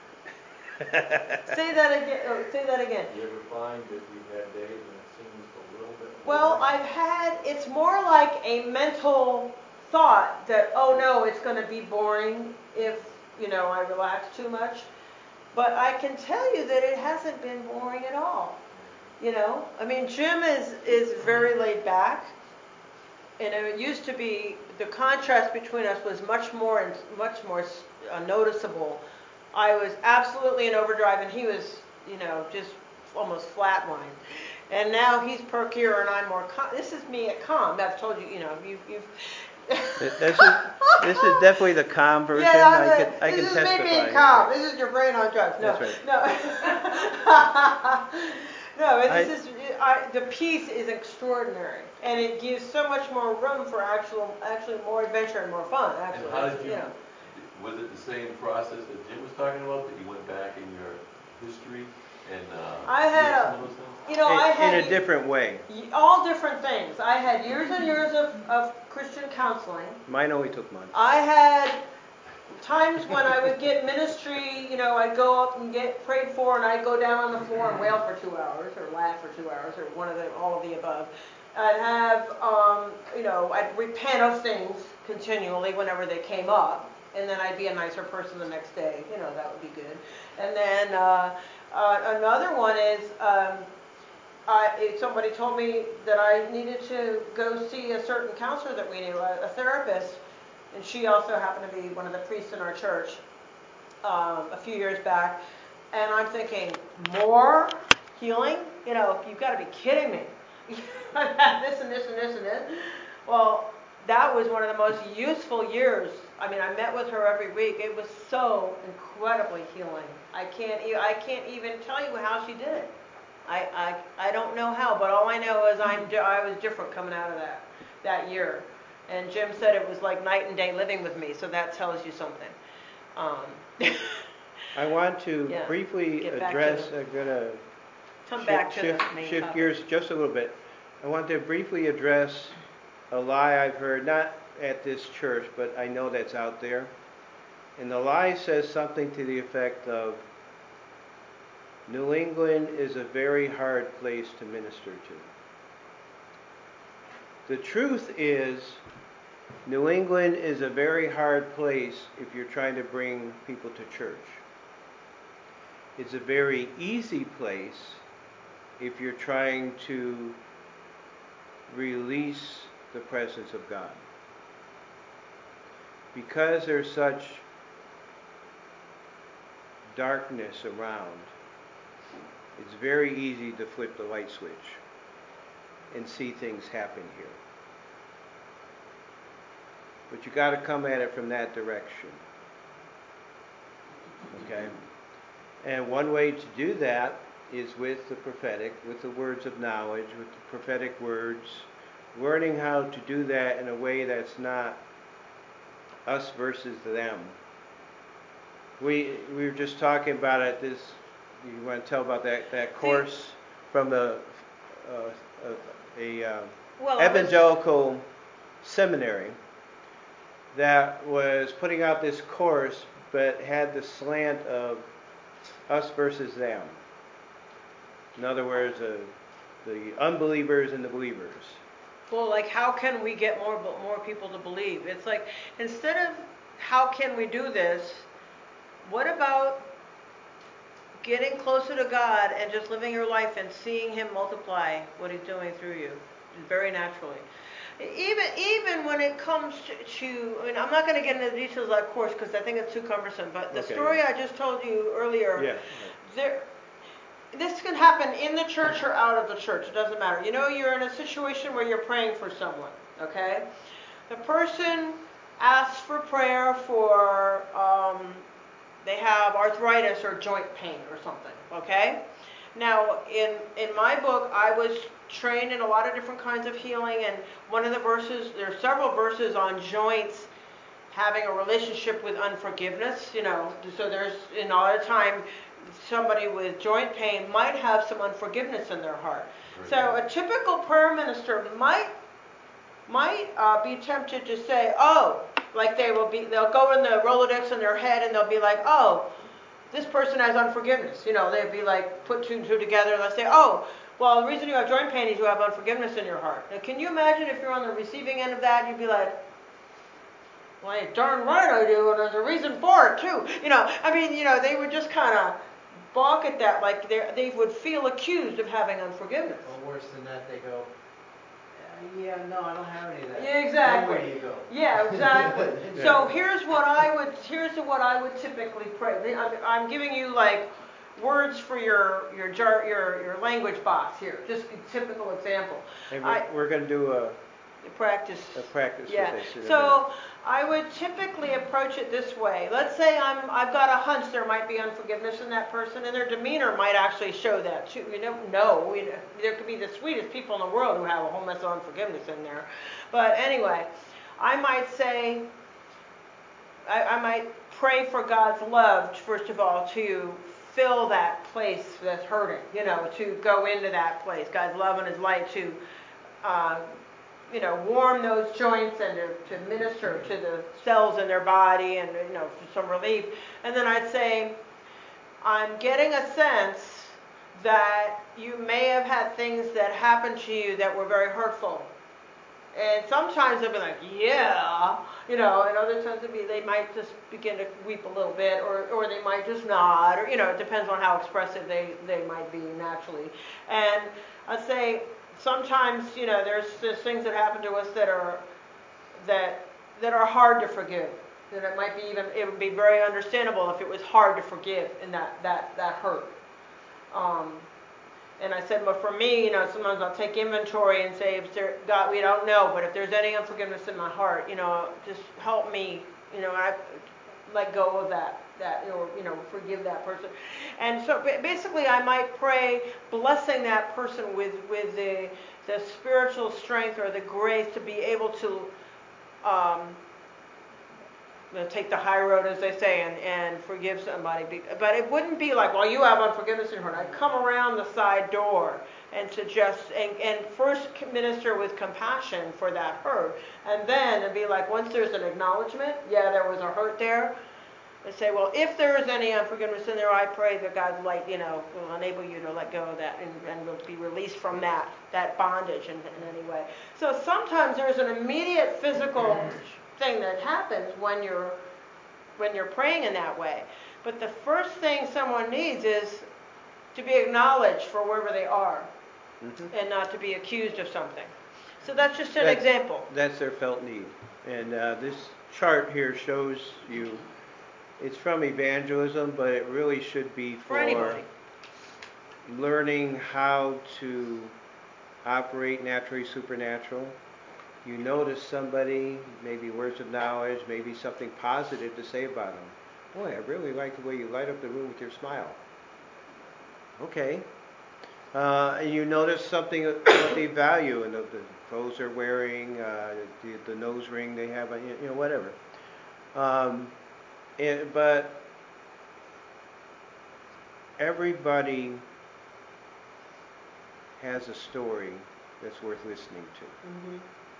Say that again. Oh, say that again. Do you ever find that you've had days when it seems a little bit boring? Well, I've had, it's more like a mental thought that, oh no, it's going to be boring if, you know, I relax too much. But I can tell you that it hasn't been boring at all. You know, I mean, Jim is, is very laid back. And it used to be, the contrast between us was much more and much more uh, noticeable. I was absolutely in overdrive and he was, you know, just almost flatlined. And now he's perkier and I'm more calm. This is me at calm. I've told you, you know, you've... you've This is this is definitely the calm version. Yeah, I'm I the- can I can this is testify. me being calm. This is your brain on drugs. No, That's right. no. No, but this I- is I, the peace is extraordinary, and it gives so much more room for actual, actually more adventure and more fun. Actually, And how did you, know. was it the same process that Jim was talking about, that you went back in your history and uh, I had did a- some of those things? You know, I in, had in a different way. y- all different things. I had years and years of, of Christian counseling. Mine only took months. I had times when I would get ministry, you know, I'd go up and get prayed for, and I'd go down on the floor and wail for two hours, or laugh for two hours, or one of the, all of the above. I'd have, um, you know, I'd repent of things continually whenever they came up, and then I'd be a nicer person the next day. You know, that would be good. And then uh, uh, another one is, um, I, somebody told me that I needed to go see a certain counselor that we knew, a, a therapist. And she also happened to be one of the priests in our church um, a few years back. And I'm thinking, more healing? You know, you've got to be kidding me. I've had this and this and this and this. Well, that was one of the most useful years. I mean, I met with her every week. It was so incredibly healing. I can't, e- I can't even tell you how she did it. I, I, I don't know how, but all I know is I'm, di- I was different coming out of that, that year. And Jim said it was like night and day living with me, so that tells you something. Um, I want to Yeah. briefly Get back to address. the- I'm gonna Come shift, back to shift, the main shift topic. gears just a little bit. I want to briefly address a lie I've heard, not at this church, but I know that's out there. And the lie says something to the effect of, New England is a very hard place to minister to. The truth is, New England is a very hard place if you're trying to bring people to church. It's a very easy place if you're trying to release the presence of God. because there's such darkness around, it's very easy to flip the light switch and see things happen here. But you got to come at it from that direction. Okay? And one way to do that is with the prophetic, with the words of knowledge, with the prophetic words, learning how to do that in a way that's not us versus them. We we were just talking about it. This you want to tell about that that course from the uh, a, a uh, Well, I was- evangelical seminary that was putting out this course, but had the slant of us versus them. In other words, uh, the unbelievers and the believers. Well, like, how can we get more more people to believe? It's like, instead of how can we do this, what about getting closer to God and just living your life and seeing Him multiply what He's doing through you, very naturally. Even even when it comes to, to I mean, I'm not going to get into the details of that course because I think it's too cumbersome. But the Okay, story yeah. I just told you earlier, Yeah. there. This can happen in the church or out of the church. It doesn't matter. You know, you're in a situation where you're praying for someone, okay? The person asks for prayer for, um, they have arthritis or joint pain or something, okay? Now, in, in my book, I was trained in a lot of different kinds of healing, and one of the verses, there are several verses on joints having a relationship with unforgiveness, you know, so there's, in all the time, somebody with joint pain might have some unforgiveness in their heart. Right. So a typical prayer minister might might uh, be tempted to say, oh, like they will be, they'll go in the Rolodex in their head and they'll be like, oh, this person has unforgiveness. You know, they'd be like, put two and two together and they'll say, oh, well, the reason you have joint pain is you have unforgiveness in your heart. Now, can you imagine if you're on the receiving end of that, you'd be like, well, you're darn right I do, and there's a reason for it, too. You know, I mean, you know, they would just kind of balk at that, like they they would feel accused of having unforgiveness. Or worse than that, they go, "Uh, yeah, no, I don't have any of that. Yeah, exactly. Then where do you go? Yeah, exactly. Yeah. So here's what I would here's what I would typically pray. I'm, I'm giving you like words for your your jar your your language box here. Just a typical example. And we're, I, we're going to do a, practice. a practice Yeah. with this in a So minute. I would typically approach it this way. Let's say I'm I've got a hunch there might be unforgiveness in that person, and their demeanor might actually show that too. You don't know. You know, there could be the sweetest people in the world who have a whole mess of unforgiveness in there. But anyway, I might say I, I might pray for God's love first of all to fill that place that's hurting. You know, to go into that place. God's love and His light to. Uh, you know, warm those joints and to, to minister to the cells in their body and, you know, for some relief. And then I'd say, I'm getting a sense that you may have had things that happened to you that were very hurtful. And sometimes they'll be like, yeah, you know, and other times it'll be, they might just begin to weep a little bit, or, or they might just nod, or, you know, it depends on how expressive they, they might be naturally. And I'd say, sometimes, you know, there's, there's things that happen to us that are that that are hard to forgive. That it might be even it would be very understandable if it was hard to forgive in that that that hurt. Um, and I said, but for me, you know, sometimes I'll take inventory and say, if there, God, we don't know, but if there's any unforgiveness in my heart, you know, just help me, you know, I let go of that. That or you know forgive that person, and so basically I might pray blessing that person with with the the spiritual strength or the grace to be able to um, take the high road, as they say, and, and forgive somebody. But it wouldn't be like, well, you have unforgiveness in your heart. I'd come around the side door and to just and, and first minister with compassion for that hurt, and then it'd be like once there's an acknowledgement, yeah, there was a hurt there. And say, well, if there is any unforgiveness in there, I pray that God's light, you know, will enable you to let go of that and, and will be released from that that bondage in, in any way. So sometimes there's an immediate physical thing that happens when you're when you're praying in that way. But the first thing someone needs is to be acknowledged for wherever they are, mm-hmm. and not to be accused of something. So that's just an that, example. That's their felt need, and uh, this chart here shows you, it's from evangelism, but it really should be For for anybody. learning how to operate naturally supernatural. You notice somebody, maybe words of knowledge, maybe something positive to say about them. Boy, I really like the way you light up the room with your smile. Okay. Uh, and you notice something what they value in the, the clothes they're wearing, uh, the, the nose ring they have, you know, whatever. Um, and, but everybody has a story that's worth listening to. Mm-hmm.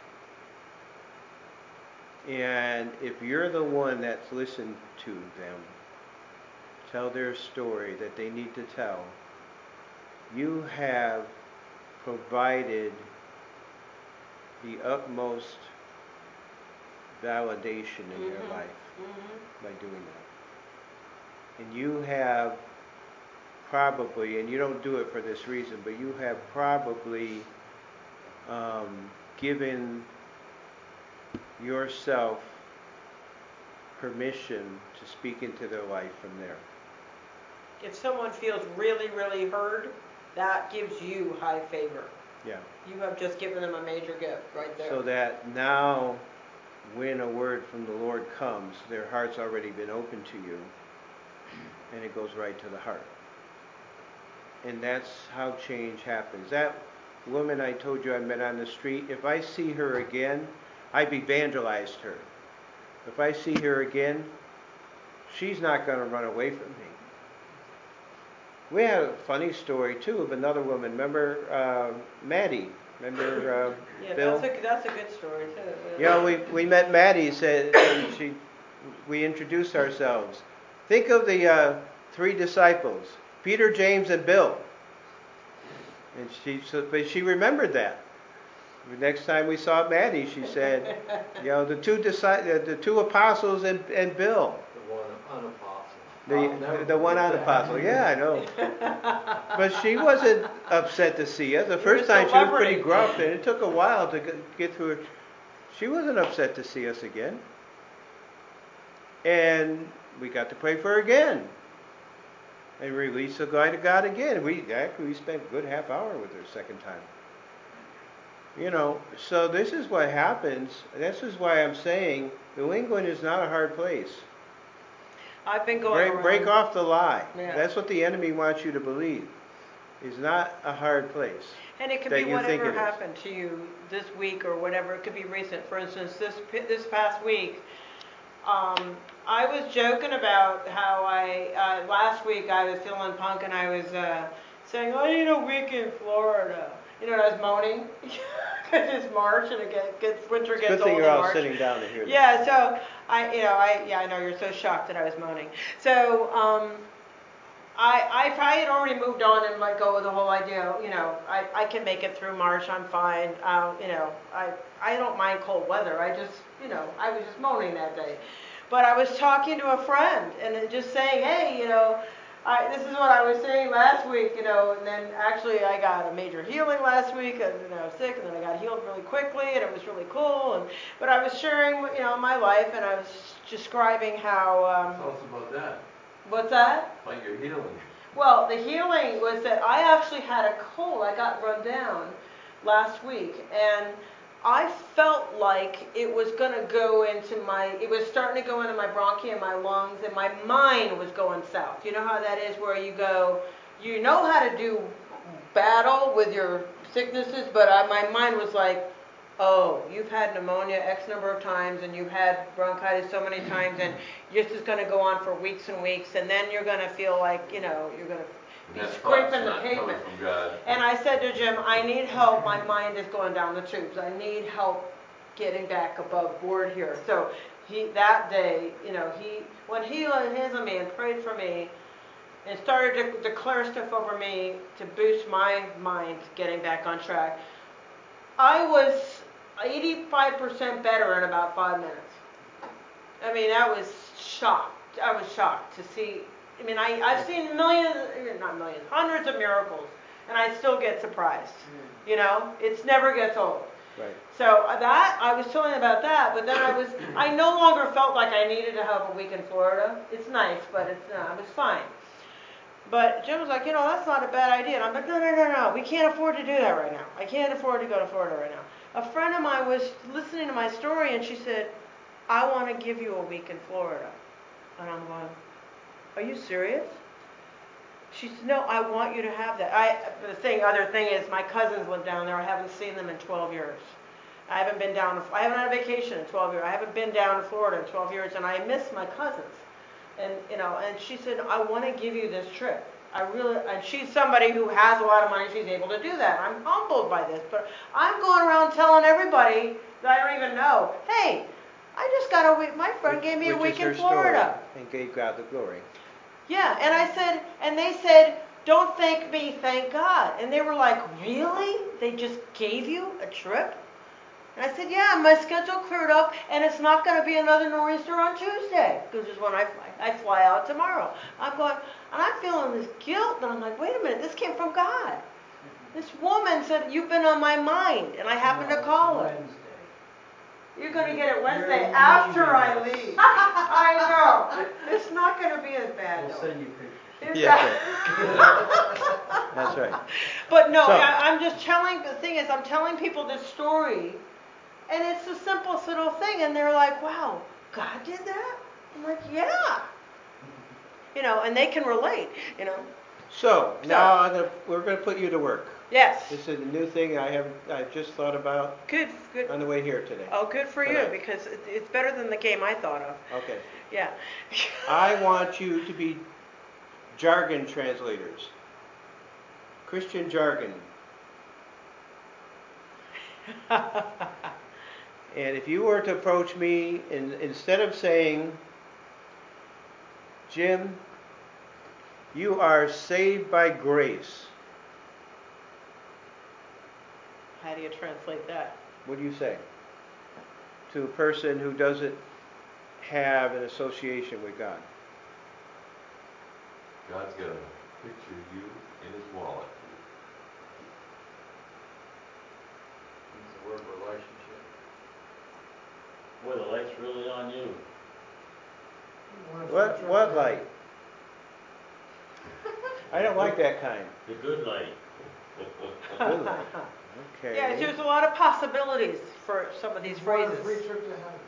And if you're the one that's listened to them tell their story that they need to tell, you have provided the utmost validation in Mm-hmm. their life Mm-hmm. by doing that. And you have probably, and you don't do it for this reason, but you have probably um, given yourself permission to speak into their life from there. If someone feels really, really heard, that gives you high favor. Yeah. You have just given them a major gift right there. So that now, when a word from the Lord comes, their heart's already been open to you, and it goes right to the heart. And that's how change happens. That woman I told you I met on the street, if I see her again, I've evangelized her. If I see her again, she's not going to run away from me. We had a funny story, too, of another woman. Remember uh, Maddie? Remember uh, yeah, Bill? that's a, that's a good story, too. Yeah, we, we met Maddie, said, and she, we introduced ourselves. Think of the uh, three disciples, Peter, James, and Bill. And she, so, but she remembered that. The next time we saw Maddie, she said, you know, the two disi- the two apostles and, and Bill. The one unapostle. The, I'll never the, the one forget on that. apostle. Yeah, I know. But she wasn't upset to see us. The You're first a time she was pretty celebrity. gruff, and it took a while to get, get through it. She wasn't upset to see us again. And we got to pray for her again. And release the guy to God again. We actually we spent a good half hour with her second time. You know, so this is what happens. This is why I'm saying New England is not a hard place. I've been going Break, around. break off the lie. Yeah. That's what the enemy wants you to believe. It's not a hard place. And it could that be you think whatever it is. happened to you this week or whatever. It could be recent. For instance, this this past week, um, I was joking about how I uh, last week I was feeling punk and I was uh, saying, "I need a week in Florida." You know, and I was moaning because it's March and it gets, gets winter It's gets good thing old you're in all March. sitting down to hear that. Yeah, so I, you know, I yeah, I know you're so shocked that I was moaning. So. Um, I, I probably had already moved on and let go of the whole idea, you know, I, I can make it through March, I'm fine, um, you know, I, I don't mind cold weather, I just, you know, I was just moaning that day. But I was talking to a friend and just saying, hey, you know, I, this is what I was saying last week, you know, and then actually I got a major healing last week, and then I was sick, and then I got healed really quickly, and it was really cool, and but I was sharing, you know, my life, and I was describing how, um, Tell us about that. what's that? About your healing. Well, the healing was that I actually had a cold. I got run down last week, and I felt like it was going to go into my, it was starting to go into my bronchi and my lungs, and my mind was going south. You know how that is where you go, you know how to do battle with your sicknesses, but I, my mind was like, oh, you've had pneumonia X number of times, and you've had bronchitis so many times, and this is going to go on for weeks and weeks, and then you're going to feel like, you know, you're going to be That scraping thought's the not coming pavement. from God. And I said to Jim, I need help. My mind is going down the tubes. I need help getting back above board here. So he, that day, you know, he, when he laid hands on me and prayed for me, and started to declare stuff over me to boost my mind getting back on track, I was eighty-five percent better in about five minutes. I mean, I was shocked. I was shocked to see. I mean, I, I've seen millions, not millions, hundreds of miracles, and I still get surprised. Mm. You know, it never gets old. Right. So uh, that, I was telling about that, but then I was, I no longer felt like I needed to have a week in Florida. It's nice, but it's not, it was fine. But Jim was like, you know, that's not a bad idea. And I'm like, no, no, no, no, we can't afford to do that right now. I can't afford to go to Florida right now. A friend of mine was listening to my story and she said, I want to give you a week in Florida. And I'm going, are you serious? She said, no, I want you to have that. I, the thing, other thing is, my cousins live down there. I haven't seen them in twelve years. I haven't been down, I haven't had a vacation in twelve years. I haven't been down to Florida in twelve years, and I miss my cousins. And, you know, and she said, I want to give you this trip. I really, and she's somebody who has a lot of money. She's able to do that. I'm humbled by this, but I'm going around telling everybody that I don't even know, hey, I just got a week, my friend gave me a Which week is her in Florida. story, and gave God the glory. Yeah, and I said, and they said, don't thank me, thank God. And they were like, really? They just gave you a trip? And I said, yeah, my schedule cleared up, and it's not going to be another nor'easter on Tuesday, which is when I fly. I fly out tomorrow. I'm going, and I'm feeling this guilt, and I'm like, wait a minute, this came from God. This woman said, you've been on my mind, and I happened to call her. Wednesday. You're going to get it Wednesday You're after leaving I us. leave. I know. It's not going to be as bad, We'll though. send you pictures. It's Yeah, not- That's right. But no, So- I, I'm just telling, the thing is, I'm telling people this story, and it's the simplest little thing, and they're like, wow, God did that? I'm like, yeah. You know, and they can relate, you know. So, now I'm gonna, we're going to put you to work. Yes. This is a new thing I have I just thought about Good, good. on the way here today. Oh, good for you, Tonight. because it, it's better than the game I thought of. Okay. Yeah. I want you to be jargon translators. Christian jargon. And if you were to approach me, and instead of saying, Jim, you are saved by grace, How do you translate that? what do you say to a person who doesn't have an association with God? God's got a picture of you in his wallet. It's the word relationship. Boy, the light's really on you. What what light? I don't like that kind. The good light. Good light. Okay. Yeah, there's a lot of possibilities for some of these What a phrases. free trip to heaven.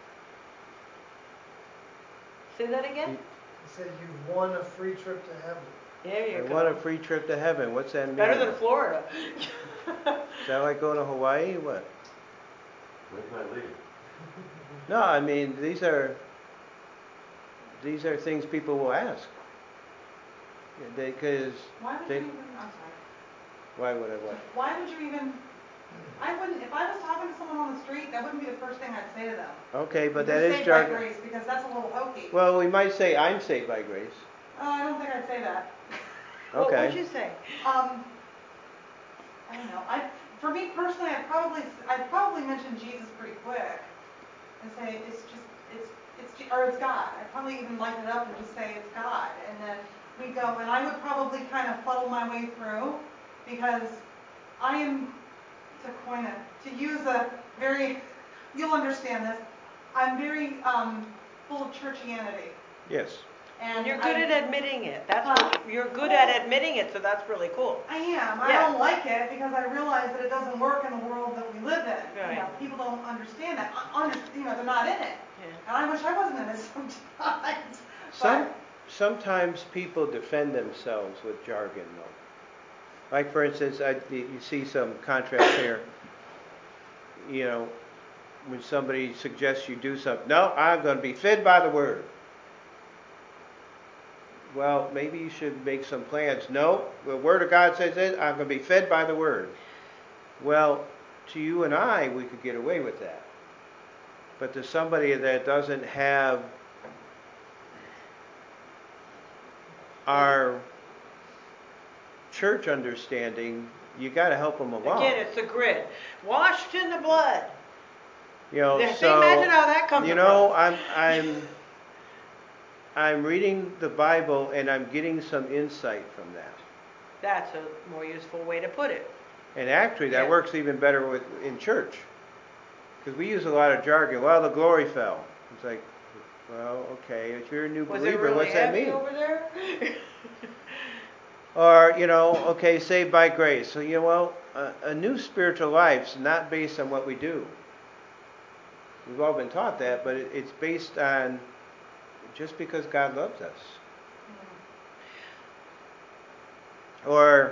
Say that again? He said you've won a free trip to heaven. There I you go. want a free trip to heaven. What's that mean? Better than Florida. Is that like going to Hawaii? What? When did I leave? No, I mean these are these are things people will ask. Because Why would they, you even, I'm sorry, why would I what? why would you even, I wouldn't, if I was talking to someone on the street, that wouldn't be the first thing I'd say to them. Okay, but You're that is saved by jargon. grace, because that's a little hokey. Well, we might say I'm saved by grace. Uh, I don't think I'd say that. What Okay. would you say? Um, I don't know. I, for me personally, I'd probably, I'd probably mention Jesus pretty quick and say it's just, it's, it's, Je- or it's God. I'd probably even lighten it up and just say it's God, and then we go. And I would probably kind of fuddle my way through because I am, to coin it, to use a very, you'll understand this. I'm very um, full of churchianity. Yes. And You're good I, at admitting it. That's Huh? what, you're good at admitting it, so that's really cool. I am. I Yeah. don't like it because I realize that it doesn't work in the world that we live in. Right. You know, people don't understand that. Uh, Under, you know, they're not in it. Yeah. And I wish I wasn't in it sometimes. Some But, sometimes people defend themselves with jargon, though. Like for instance, I, you see some contrast here. You know, when somebody suggests you do something, no, I'm going to be fed by the word. Well, maybe you should make some plans. No, the Word of God says this, I'm going to be fed by the Word. Well, to you and I, we could get away with that. But to somebody that doesn't have our church understanding, you got to help them along. Again, it's the grid. Washed in the blood. You know, Yeah, so imagine how that comes you know, across. I'm I'm I'm reading the Bible and I'm getting some insight from that. That's a more useful way to put it. And actually, that Yeah. works even better with in church. Because we use a lot of jargon. Well, the glory fell. It's like, well, okay, if you're a new Was it believer, really what's that heavy mean? over there? Or, you know, okay, saved by grace. So, you know, well, a, a new spiritual life's not based on what we do. We've all been taught that, but it, it's based on just because God loves us. Or,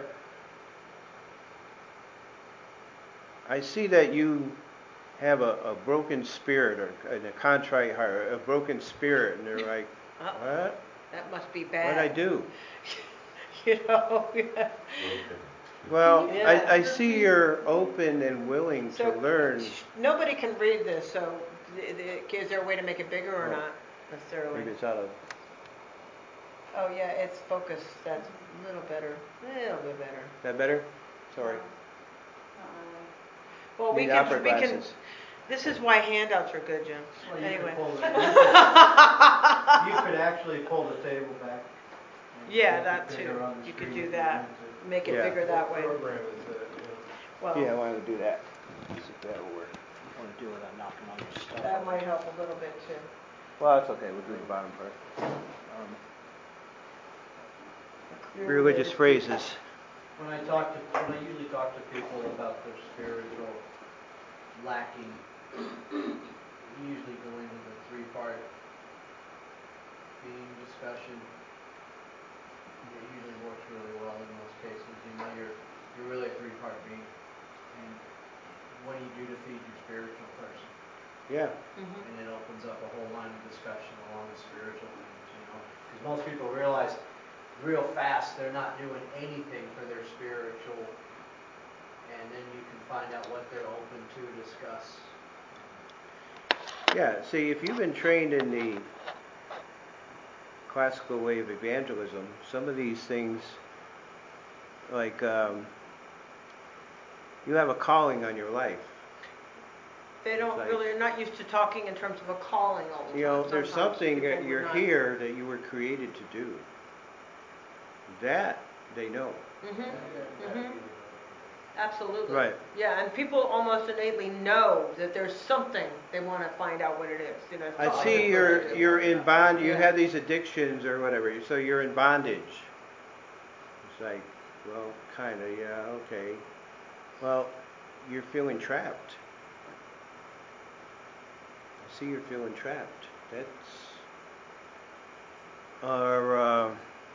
I see that you have a, a broken spirit or and a contrite heart, a broken spirit, and they're like, Uh-oh. what? That must be What bad. did I do? You know? Yeah. Okay. Well, Yeah. I, I see you're open and willing to So, learn. sh- nobody can read this, so th- th- is there a way to make it bigger or Oh. not necessarily? Maybe it's out of. Oh yeah, it's focused. That's a little better. A little bit better. Is that better? Sorry. Well, we Need can. opera We can. glasses. This is why handouts are good, Jim. Well, you Anyway. could pull the, you could, you could actually pull the table back. and Yeah, make it that bigger too. on the You could screen do if that. wanted to. Make it Yeah. bigger that way. What program is that, yeah? Well, Yeah, why don't we do that? See if that will work. Want to do it without knocking on your stuff. that might help a little bit too. Well, that's okay. We'll do the bottom part. Um, Your religious way. phrases. When I talk to, when I usually talk to people about their spiritual lacking, we usually go into the three-part theme discussion. It usually works really well in most cases. You know, you're you're really a three-part being. And what do you do to feed your spiritual person? Yeah. Mhm. And it opens up a whole line of discussion along the spiritual things, you know. Because most people realize real fast they're not doing anything for their spiritual, and then you can find out what they're open to discuss. Yeah. See, if you've been trained in the classical way of evangelism, some of these things, like um, you have a calling on your life. They don't Like- really. They're not used to talking in terms of a calling all the time. You know, there's Sometimes something people that would you're not- here that you were created to do. That they know. Mhm. Yeah, Mhm. yeah. Absolutely. Right. Yeah, and people almost innately know that there's something they want to find out what it is. You know. I something see that you're they do. you're in bond. You Yeah. have these addictions or whatever, so you're in bondage. It's like, well, kind of, yeah, okay. Well, you're feeling trapped. I see you're feeling trapped. That's or uh,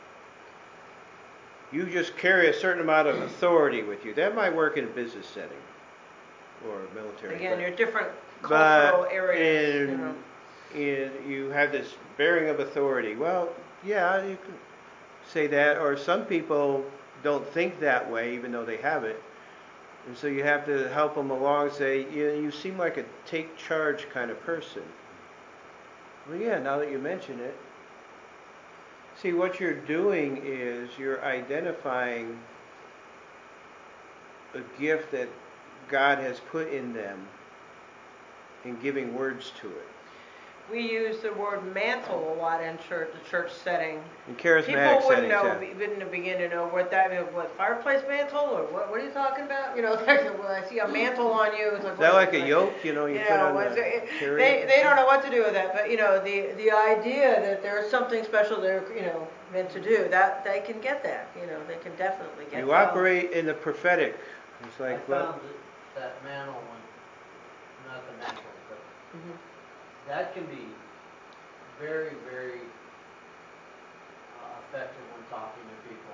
you just carry a certain amount of authority with you. That might work in a business setting or military. Again, but- you're different cultural areas. in, You know. in you have this bearing of authority. Well, yeah, you can say that. Or some people don't think that way, even though they have it. And so you have to help them along. Say, you you seem like a take charge kind of person. Well, yeah. Now that you mention it, see what you're doing is you're identifying a gift that God has put in them and giving words to it. We use the word mantle a lot in church, the church setting. In charismatic People wouldn't settings, know, yeah. wouldn't begin to know what that, you know, what fireplace mantle or what? What are you talking about? You know, it's like, well, I see a mantle on you. It's like, Is that what like a yoke, you know, you You put know, on what's the it- chariot? they they don't know what to do with that, but you know, the the idea that there's something special they're you know meant to do, that they can get that. You know, they can definitely get You that. operate in the prophetic. It's I like, well, found that, that mantle one, not the mantle, but Mhm. that can be very, very uh, effective when talking to people.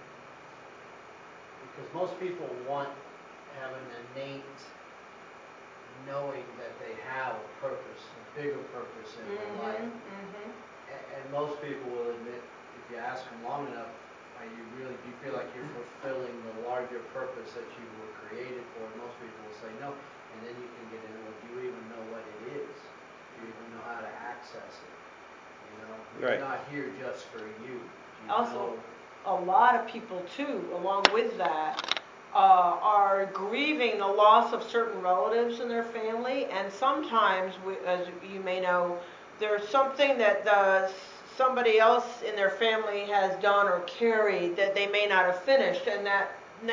Because most people want, have an innate knowing that they have a purpose, a bigger purpose in their life. Mhm. Mhm. And, and most people will admit, if you ask them long enough, are you really, do you feel like you're fulfilling the larger purpose that you were created for? And most people will say no. And then you can get into, well, do you even know what it is? Do you even know how to access it? You know, you're Right. not here just for you. You Also, know, a lot of people too, along with that, uh, are grieving the loss of certain relatives in their family, and sometimes, we, as you may know, there's something that the, somebody else in their family has done or carried that they may not have finished, and that next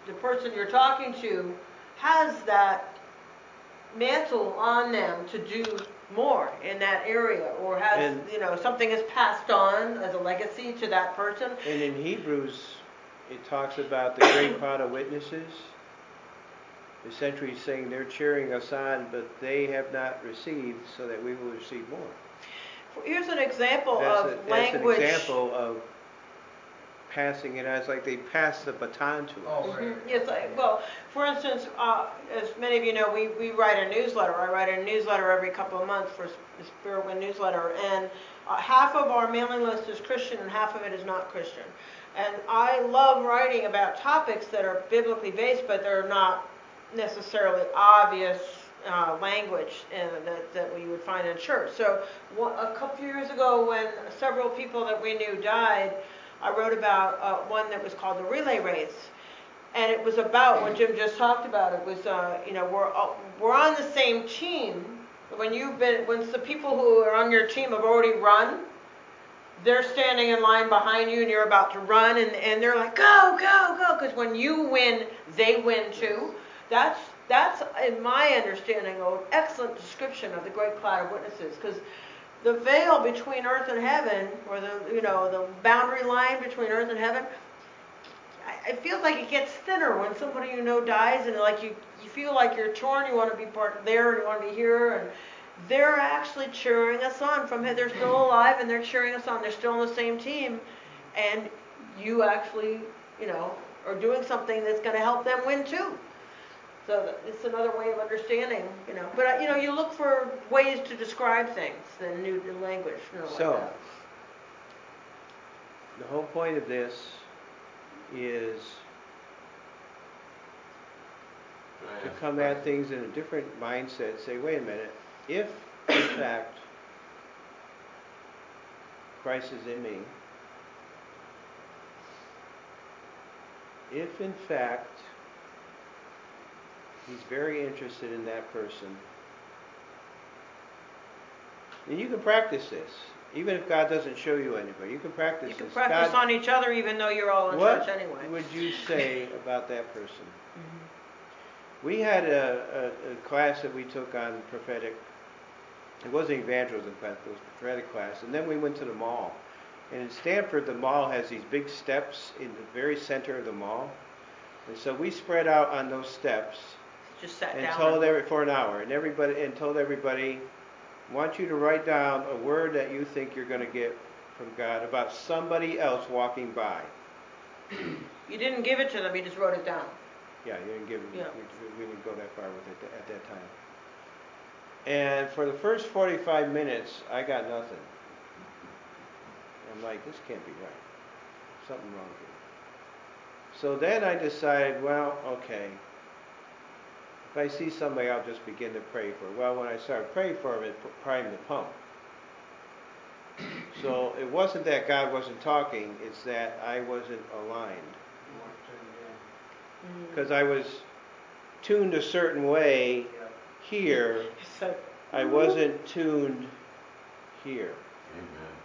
the person you're talking to has that mantle on them to do more in that area, or has, And- you know, something is passed on as a legacy to that person. And in Hebrews, it talks about the great cloud of witnesses. Essentially saying they're cheering us on, but they have not received, so that we will receive more. Here's an example That's, of a, that's language. an example of passing it. It's like they pass the baton to us. Oh, right. Mhm. Yes, I, well, for instance, uh, as many of you know, we, we write a newsletter. I write a newsletter every couple of months for the Spirit Wind newsletter, and uh, half of our mailing list is Christian and half of it is not Christian. And I love writing about topics that are biblically based, but they're not necessarily obvious uh, language uh, that, that we would find in church. So one, a couple years ago, when several people that we knew died, I wrote about uh, one that was called the Relay Race. And it was about what Jim just talked about. It was, uh, you know, we're all, we're on the same team. When you've been, when the people who are on your team have already run, they're standing in line behind you, and you're about to run, and, and they're like, go, go, go, because when you win, they win too. That's that's in my understanding an excellent description of the great cloud of witnesses, because the veil between earth and heaven, or the you know the boundary line between earth and heaven, it feels like it gets thinner when somebody you know dies, and like you, you feel like you're torn. You want to be part there, and you want to be here, and they're actually cheering us on from here. They're still alive, and they're cheering us on. They're still on the same team, and you actually, you know, are doing something that's going to help them win too. So it's another way of understanding, you know. But you know, you look for ways to describe things than new language, you know, So, like that. the whole point of this is to come at things in a different mindset. Say, wait a minute, if in fact Christ is in me, if in fact He's very interested in that person, and you can practice this. Even if God doesn't show you anybody, you can practice You can this. practice God, on each other even though you're all in what church anyway. would you say about that person? Mhm. We had a, a, a class that we took on prophetic. It wasn't evangelism class, it was prophetic class. And then we went to the mall. And in Stanford, the mall has these big steps in the very center of the mall. And so we spread out on those steps Just sat and down. told every for an hour, and everybody and told everybody, I want you to write down a word that you think you're going to get from God about somebody else walking by. You didn't give it to them, you just wrote it down. Yeah, you didn't give it. Yeah. We, we didn't go that far with it at that time. And for the first forty-five minutes, I got nothing. I'm like, this can't be right. Something wrong here. So then I decided, well, okay. If I see somebody, I'll just begin to pray for. Well, when I started praying for him, it primed the pump. So it wasn't that God wasn't talking, it's that I wasn't aligned. Because I was tuned a certain way here, So, I wasn't tuned here, Amen.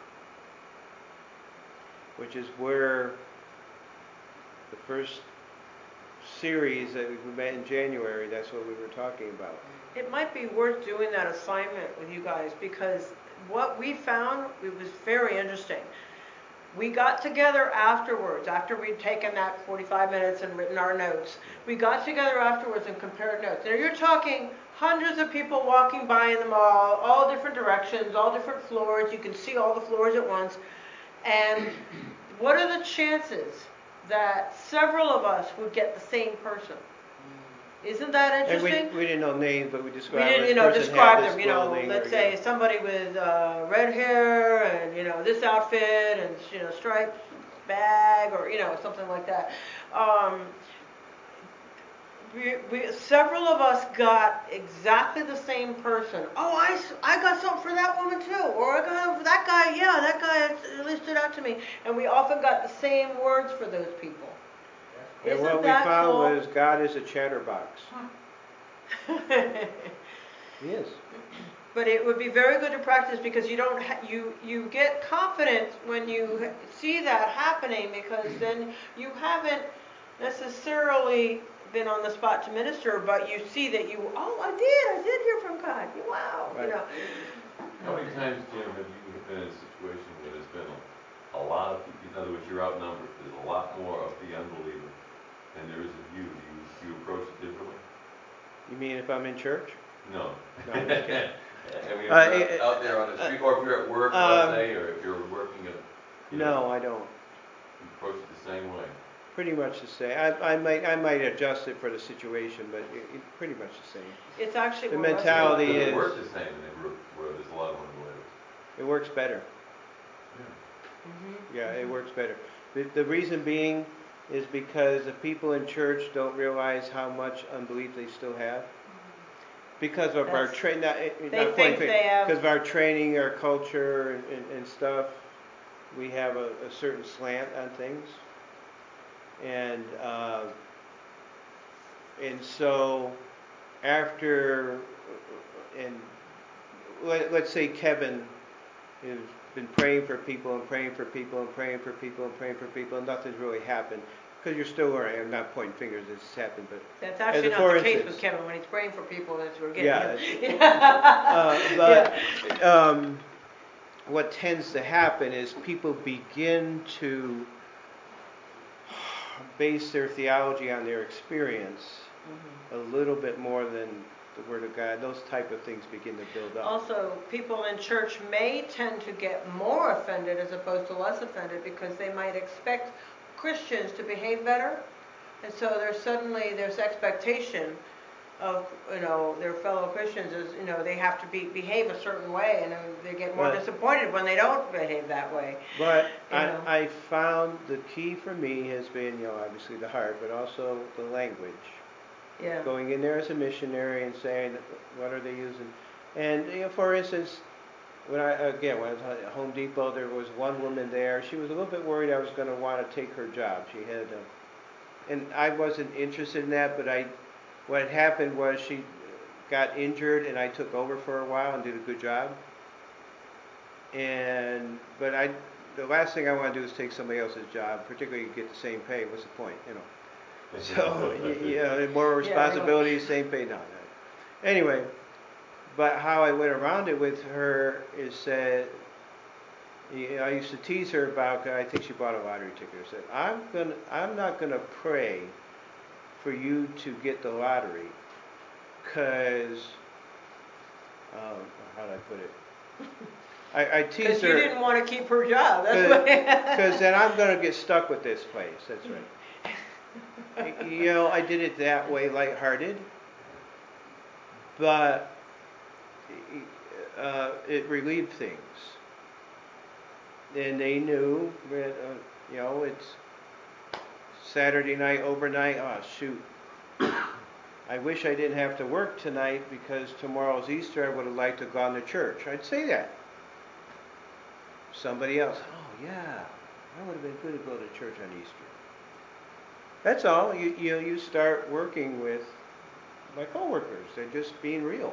which is where the first series that we met in January, that's what we were talking about. it might be worth doing that assignment with you guys, because what we found, it was very interesting. We got together afterwards, after we'd taken that forty-five minutes and written our notes. We got together afterwards and compared notes. Now you're talking hundreds of people walking by in the mall, all different directions, all different floors. You can see all the floors at once. And what are the chances that several of us would get the same person? Isn't that And interesting? we, we didn't know names, but we We described didn't, this you know, person describe had this them, you know, clothing, let's or, say yeah. somebody with uh, red hair and, you know, this outfit and, you know, striped bag or, you know, something like that. Um, we, we, several of us got exactly the same person. Oh, I, s- I got something for that woman too. Or I got for that guy, yeah, that guy really stood out to me. And we often got the same words for those people. And Isn't what we that found cool? was God is a chatterbox. He is. But it would be very good to practice, because you don't ha- you you get confident when you ha- see that happening, because then you haven't necessarily been on the spot to minister, but you see that you, oh, I did, I did hear from God. Wow, Right. you know. How many times, Jim, have you been in a situation where there's been a, a lot of people, in other words, you're outnumbered, there's a lot more of the unbeliever than there is of you. Do you, do you approach it differently? You mean if I'm in church? No. No, I'm just kidding. I mean, if Uh, you're it- out there on the street, or if you're at work, um, let's say, or if you're working at, you No, know, I don't. you approach it the same way. Pretty much the same. I, I might I might adjust it for the situation, but it, it pretty much the same. It's actually The more mentality Does is- it work the same in a group where there's a lot of unbelievers? It works better. Mm-hmm. Yeah, it works better. The, the reason being is because the people in church don't realize how much unbelief they still have. Because of our That's- training, not, they not think they have- because of our training, our culture, and, and, and stuff, we have a, a certain slant on things. And uh, and so after, and let, let's say Kevin has been praying for people and praying for people and praying for people and praying for people, and nothing's really happened. Because you're still learning. I'm not pointing fingers, it's happened, but That's actually As a not the for case instance- with Kevin. When he's praying for people, that's we're getting Yeah, him. uh, but Yeah. um, what tends to happen is people begin to base their theology on their experience Mhm. a little bit more than the Word of God. Those type of things begin to build up. Also, people in church may tend to get more offended as opposed to less offended because they might expect Christians to behave better, and so there's suddenly there's expectation of you know their fellow Christians is you know they have to be behave a certain way, and then they get more But- disappointed when they don't behave that way. But You I, know. I found the key for me has been, you know, obviously the heart, but also the language. Yeah. Going in there as a missionary and saying, what are they using? And, you know, for instance, when I, again, when I was at Home Depot, there was one woman there. She was a little bit worried I was going to want to take her job. She had, a, and I wasn't interested in that, but I, what happened was she got injured and I took over for a while and did a good job. And, but I, the last thing I want to do is take somebody else's job, particularly get the same pay. What's the point, you know? So, you, you know, more responsibilities, same pay, no, no. Anyway, but how I went around it with her is said, you know, I used to tease her about, I think she bought a lottery ticket. I said, I'm gonna, I'm not gonna pray for you to get the lottery, cause, um, how do I put it? I, I teased Because her. you didn't want to keep her job. That's what. Because then I'm going to get stuck with this place. That's right. You know, I did it that way, lighthearted. But uh, it relieved things. And they knew that, uh, you know, it's Saturday night, overnight. Oh, shoot. I wish I didn't have to work tonight because tomorrow's Easter. I would have liked to go on to church. I'd say that. Somebody else, oh yeah, that would have been good to go to church on Easter. That's all. You you you start working with my coworkers. They're just being real.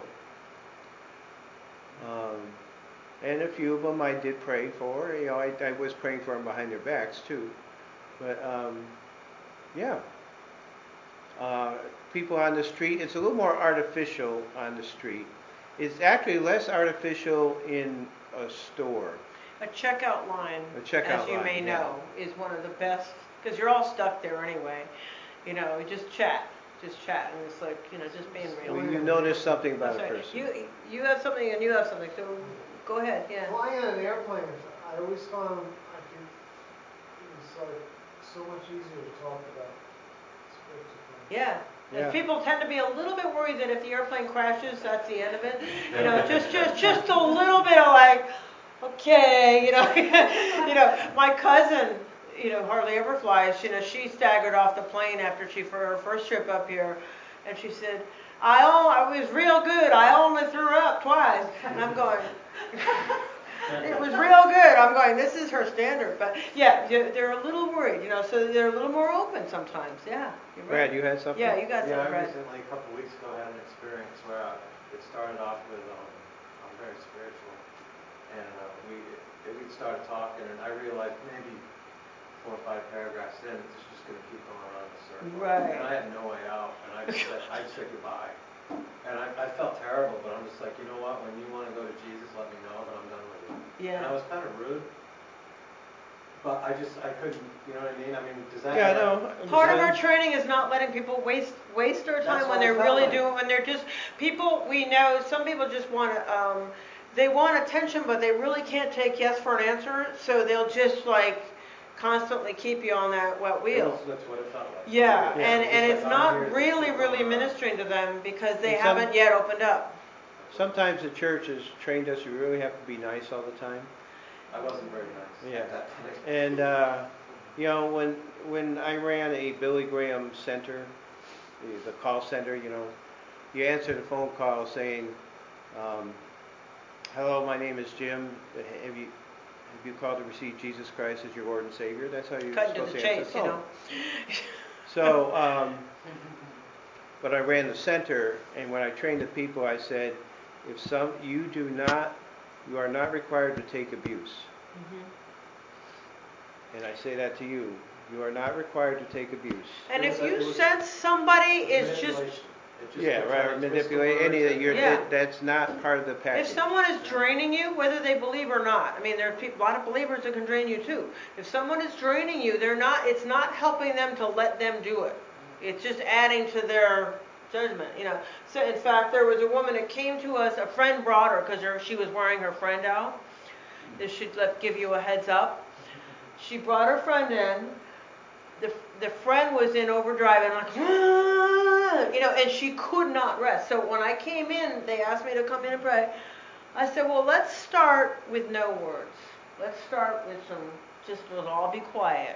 Um, and a few of them I did pray for. You know, I, I was praying for them behind their backs too. But um, yeah, uh, people on the street. It's a little more artificial on the street. It's actually less artificial in a store. A checkout line, A checkout as you line, may yeah. know, is one of the best, because you're all stuck there anyway. You know, you just chat, just chat, and it's like, you know, just being real. Well, you notice something about That's a right. person. You, you have something and you have something, so go ahead, yeah. Flying on an airplane, I always found I could, it was like so much easier to talk about spiritual things. Yeah. And Yeah. people tend to be a little bit worried that if the airplane crashes, that's the end of it. You know, just, just, just a little bit of like, okay, you know, you know, my cousin, you know, hardly ever flies. You know, she staggered off the plane after she for her first trip up here, and she said, "I all I was real good. I only threw up twice." And I'm going, it was real good. I'm going, this is her standard. But yeah, they're a little worried, you know, so they're a little more open sometimes. Yeah, you're right. Brad, you had something? Yeah, you got Yeah, I something, Brad. recently, a couple weeks ago, had an experience where uh, it started off with, um, I'm very spiritual, and uh, we we started talking, and I realized maybe four or five paragraphs in, it's just going to keep going around in a circle. Right. And I had no way out, and I just said, I said goodbye. And I, I felt terrible, but I'm just like, you know what, when you want to go to Jesus, let me know that I'm done with you. And I Yeah. was kind of rude, but I just, I couldn't, you know what I mean? I mean, does that? Yeah, ever- no. Part of our understand. training is not letting people waste waste their That's time when what I they're felt really like. doing when they're just people we know some people just want to um, they want attention but they really can't take yes for an answer, so they'll just like constantly keep you on that wet wheel. That's, that's what it felt like. Yeah, Yeah. and, Just and like, it's I'm not here to really, keep really going on. ministering to them because they And some- haven't yet opened up. Sometimes the church has trained us you really have to be nice all the time. I wasn't very nice Yeah. at that time. And uh, you know, when when I ran a Billy Graham center, the, the call center, you know, you answer the phone call saying, um, "Hello, my name is Jim. Have you have you called to receive Jesus Christ as your Lord and Savior?" That's how you're Cutting to supposed the to answer chase, the you phone. know. So, um, but I ran the center, and when I trained the people, I said, if some you do not, you are not required to take abuse. Mhm. And I say that to you. You are not required to take abuse. And It if was- you it was- sense somebody is just, Manipulation. It just Yeah, was right. trying Or to twist the manipulate any words of your. and- Yeah. that- That's not part of the package. if someone is draining you, whether they believe or not, I mean, there are people, a lot of believers that can drain you too. If someone is draining you, they're not, it's not helping them to let them do it. It's just adding to their judgment, you know. So in fact, there was a woman that came to us, a friend brought her because she was wearing her friend out. This should let, give you a heads up. She brought her friend in. The, the friend was in overdrive and like, "Ah," you know, and she could not rest. So when I came in, they asked me to come in and pray. I said, well, let's start with no words. Let's start with some, just let's all be quiet.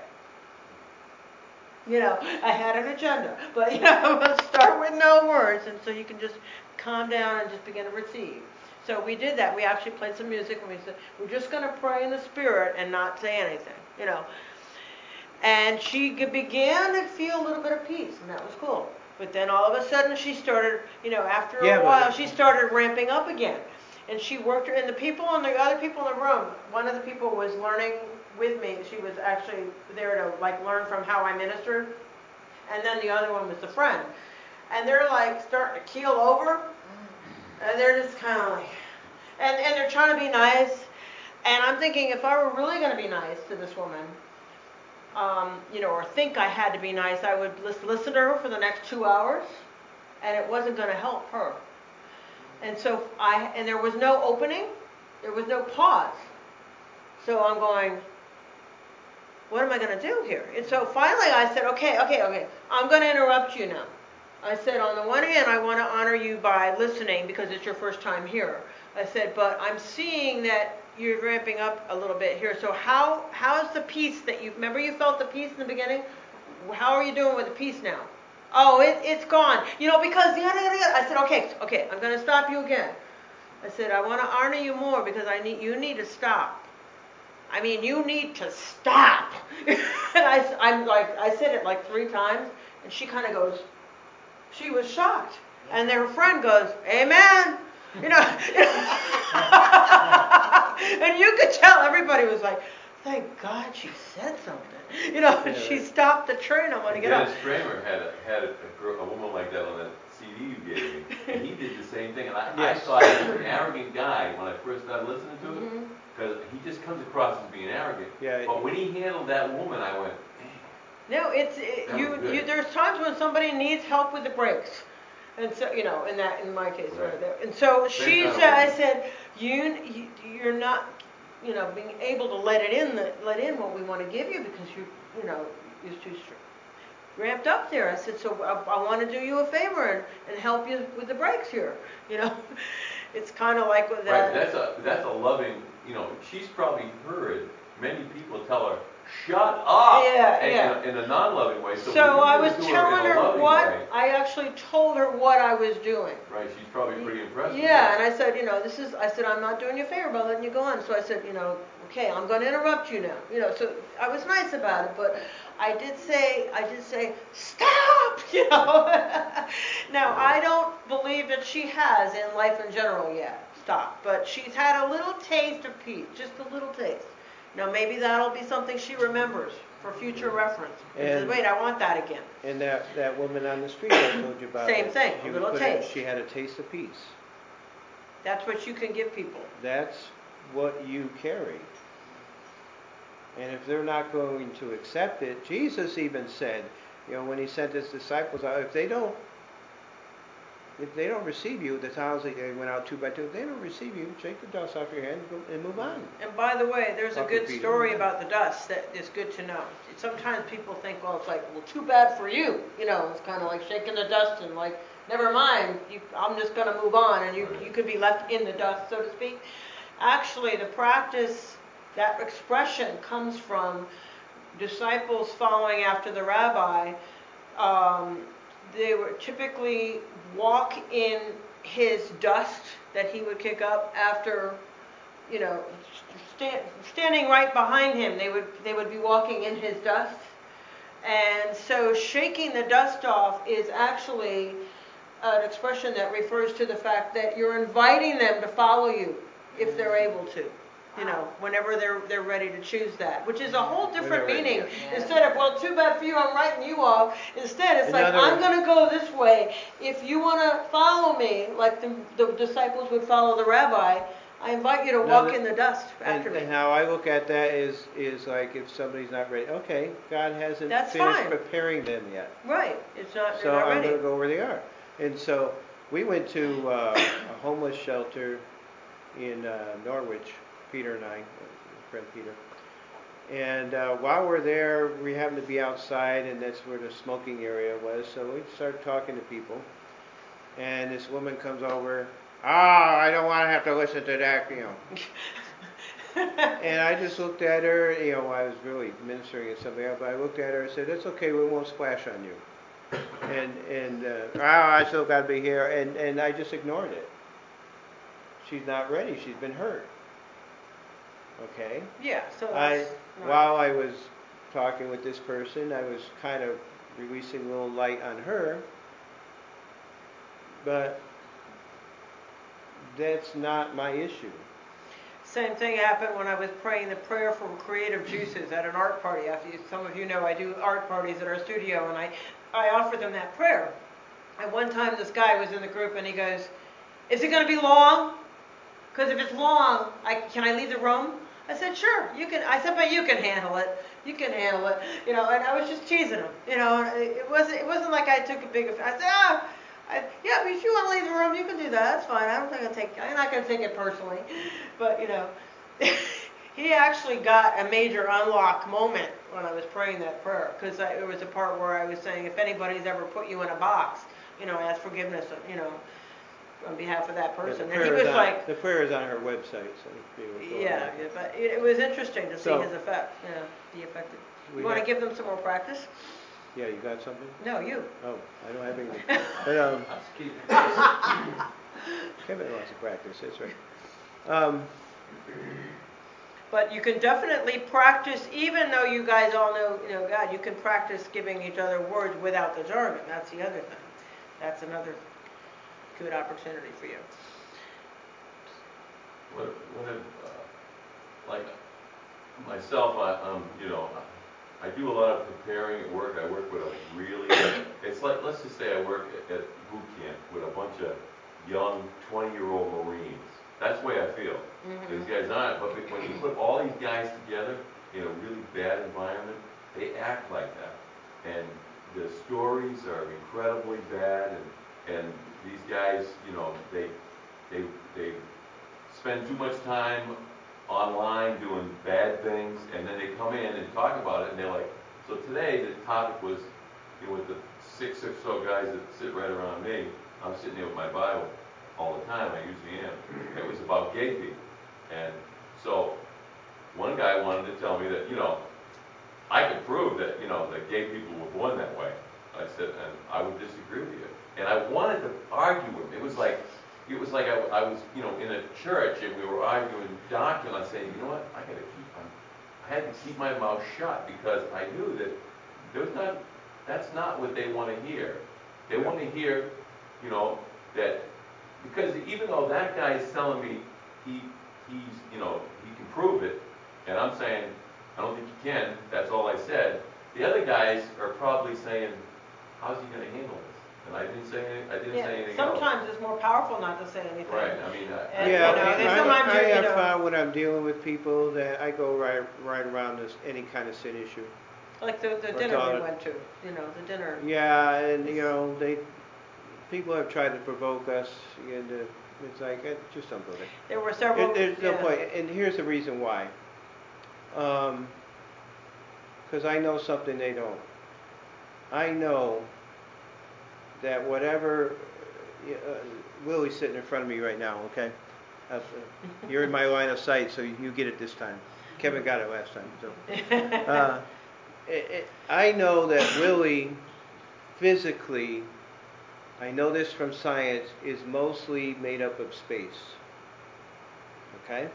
You know, I had an agenda, but you know, let's start with no words, and so you can just calm down and just begin to receive. So we did that. We actually played some music, and we said, we're just going to pray in the Spirit and not say anything, you know. And she g- began to feel a little bit of peace, and that was cool. But then all of a sudden she started, you know, after Yeah, a but- while, she started ramping up again. And she worked her, and the people and the other people in the room, one of the people was learning with me. She was actually there to like learn from how I ministered. And then the other one was the friend. And they're like starting to keel over. And they're just kind of like, and, and they're trying to be nice. And I'm thinking, if I were really going to be nice to this woman, um, you know, or think I had to be nice, I would lis- listen to her for the next two hours, and it wasn't going to help her. And so I, and there was no opening, there was no pause. So I'm going, what am I going to do here? And so finally I said, okay, okay, okay, I'm going to interrupt you now. I said, on the one hand, I want to honor you by listening because it's your first time here. I said, but I'm seeing that you're ramping up a little bit here. So how how's the peace that you, remember you felt the peace in the beginning? How are you doing with the peace now? Oh, it, it's gone. You know, because, yada, yada, yada. I said, okay, okay, I'm going to stop you again. I said, I want to honor you more because I need you need to stop. I mean, you need to stop. And I, I'm like, I said it like three times, and she kind of goes, she was shocked. And then her friend goes, amen. You know, and you could tell everybody was like, thank God she said something. You know, Yeah, she right. stopped the train. I want to get Dennis up. Kramer had a, had a, a, girl, a woman like that on that C D you gave me, and he did the same thing. And I, Yes. I thought he was an arrogant guy when I first started listening to it, Mhm. because he just comes across as being arrogant. Yeah, But when he handled that woman, I went, No, it's it, That you, was good. you. There's times when somebody needs help with the brakes, and so you know, in that, in my case, right, Right. there. And so she kind of said, I woman. said, you, you, you're not, you know, being able to let it in, the, let in what we want to give you because you, you know, you're too str- ramped up there. I said, so I, I want to do you a favor and, and help you with the brakes here. You know, it's kind of like with right, that. that's a that's a loving, you know, she's probably heard many people tell her, shut up, Yeah, and, yeah. in, a, in a non-loving way. So, So when I you was give it to telling her in a her loving what, way, I actually told her what I was doing. right, she's probably pretty impressed. with Yeah, that. and I said, you know, this is, I said, I'm not doing you a favor by letting you go on. So I said, you know, okay, I'm going to interrupt you now. You know, so I was nice about it, but I did say, I did say, stop, you know. Now, I don't believe that she has in life in general yet, stop. But she's had a little taste of peace, just a little taste. Now, maybe that'll be something she remembers for future reference. He And- says, wait, I want that again. And that, that woman on the street I told you about. Same that thing, she a was little put in- taste. She had a taste of peace. That's what you can give people. That's what you carry. And if they're not going to accept it, Jesus even said, you know, when he sent his disciples out, if they don't, if they don't receive you, the towns that they went out two by two, if they don't receive you, shake the dust off your hand and, go, and move on. And by the way, there's a Off your good feet. story about the dust that is good to know. Sometimes people think, well, it's like, well, too bad for you. You know, it's kind of like shaking the dust and like, never mind, you, I'm just going to move on, and you, you could be left in the dust, so to speak. Actually, the practice, that expression comes from disciples following after the rabbi. Um, they would typically walk in his dust that he would kick up after, you know, stand, standing right behind him. They would they would be walking in his dust. And so shaking the dust off is actually an expression that refers to the fact that you're inviting them to follow you if they're able to. You know, whenever they're they're ready to choose that, which is a whole different Whenever, meaning. yeah. Instead of, well, too bad for you, I'm writing you off. Instead, it's like, Another- I'm going to go this way. If you want to follow me, like the, the disciples would follow the rabbi, I invite you to walk Another- in the dust And, after me. and how I look at that is is like if somebody's not ready, okay, God hasn't That's finished fine. preparing them yet. Right. It's not, So they're not I'm ready. going to go where they are. And so we went to uh, a homeless shelter in uh, Norwich, Peter and I, uh, friend Peter. And uh, while we're there, we happened to be outside, and that's where the smoking area was. So we started talking to people. And this woman comes over. Oh, I don't want to have to listen to that, you know. And I just looked at her, you know, I was really ministering at somebody else, but I looked at her and said, it's okay, we won't splash on you. And, and uh, oh, I still got to be here. And, and I just ignored it. She's not ready. She's been hurt. Okay? Yeah, so I, that's, right. while I was talking with this person, I was kind of releasing a little light on her. But that's not my issue. Same thing happened when I was praying the prayer for creative juices at an art party. After you, some of you know I do art parties at our studio, and I, I offer them that prayer. And one time this guy was in the group, and he goes, is it going to be long? Because if it's long, I, can I leave the room? I said, sure, you can. I said, but you can handle it. You can handle it. You know, and I was just teasing him. You know, and it wasn't, it wasn't like I took a big offense. I said, ah, I, yeah, but if you want to leave the room, you can do that. That's fine. I don't think I'll take, I'm not going to take it personally. But, you know, he actually got a major unlock moment when I was praying that prayer. Because it was a part where I was saying, if anybody's ever put you in a box, you know, ask forgiveness, you know, on behalf of that person. Yeah, and he the was prayer is on- like, the prayer is on her website, so if you would go yeah, there. yeah, but it, it was interesting to see So- his effect. Yeah, the effect. We You want to have- give them some more practice? Yeah, you got something? No, you. Oh, I don't have anything. But um, Let's keep it. Kevin wants to practice. That's right. Um, But you can definitely practice, even though you guys all know, you know, God, you can practice giving each other words without the jargon. That's the other thing. That's another good opportunity for you. What, what, if, uh, like, myself, I, um, you know, I do a lot of preparing at work. I work with a really, it's like, let's just say I work at, at boot camp with a bunch of young twenty-year-old Marines. That's the way I feel. Mm-hmm. These guys aren't, but when you put all these guys together in a really bad environment, they act like that. And the stories are incredibly bad, and, and these guys, you know, they, they, they spend too much time online doing bad things, and then they come in and talk about it, and they're like, so today the topic was, you know, with the six or so guys that sit right around me, I'm sitting there with my Bible all the time, I usually am. It was about gay people. And so one guy wanted to tell me that, you know, I could prove that, you know, that gay people were born that way. I said, and I would disagree with you. And I wanted to argue with him. It was like, it was like I, I was, you know, in a church and we were arguing doctrine. I was saying, you know what, I gotta keep, I'm, I had to keep my mouth shut because I knew that there's not, that's not what they want to hear. They want to hear, you know, that, because even though that guy is telling me he, he's, you know, he can prove it, and I'm saying, I don't think you can, that's all I said. The other guys are probably saying, how's he gonna handle this? And I didn't say, any- I didn't say Yeah, anything else. sometimes it's more powerful not to say anything. Right, I mean, I. And, Yeah, you know, I, there's I- sometimes I you're, you have know- found when I'm dealing with people that I go right, right around this, any kind of sin issue. Like the, the What's dinner all we it- went to, you know, the dinner. Yeah, and you know, they, people have tried to provoke us, and uh, it's like, eh, just don't go there. There were several. There- There's no yeah. point, and here's the reason why. Um, because I know something they don't. I know that whatever, uh, uh, Willie's sitting in front of me right now, okay? Uh, uh, You're in my line of sight, so you get it this time. Kevin got it last time, so. Uh, it, it, I know that Willie, physically, I know this from science, is mostly made up of space. Okay?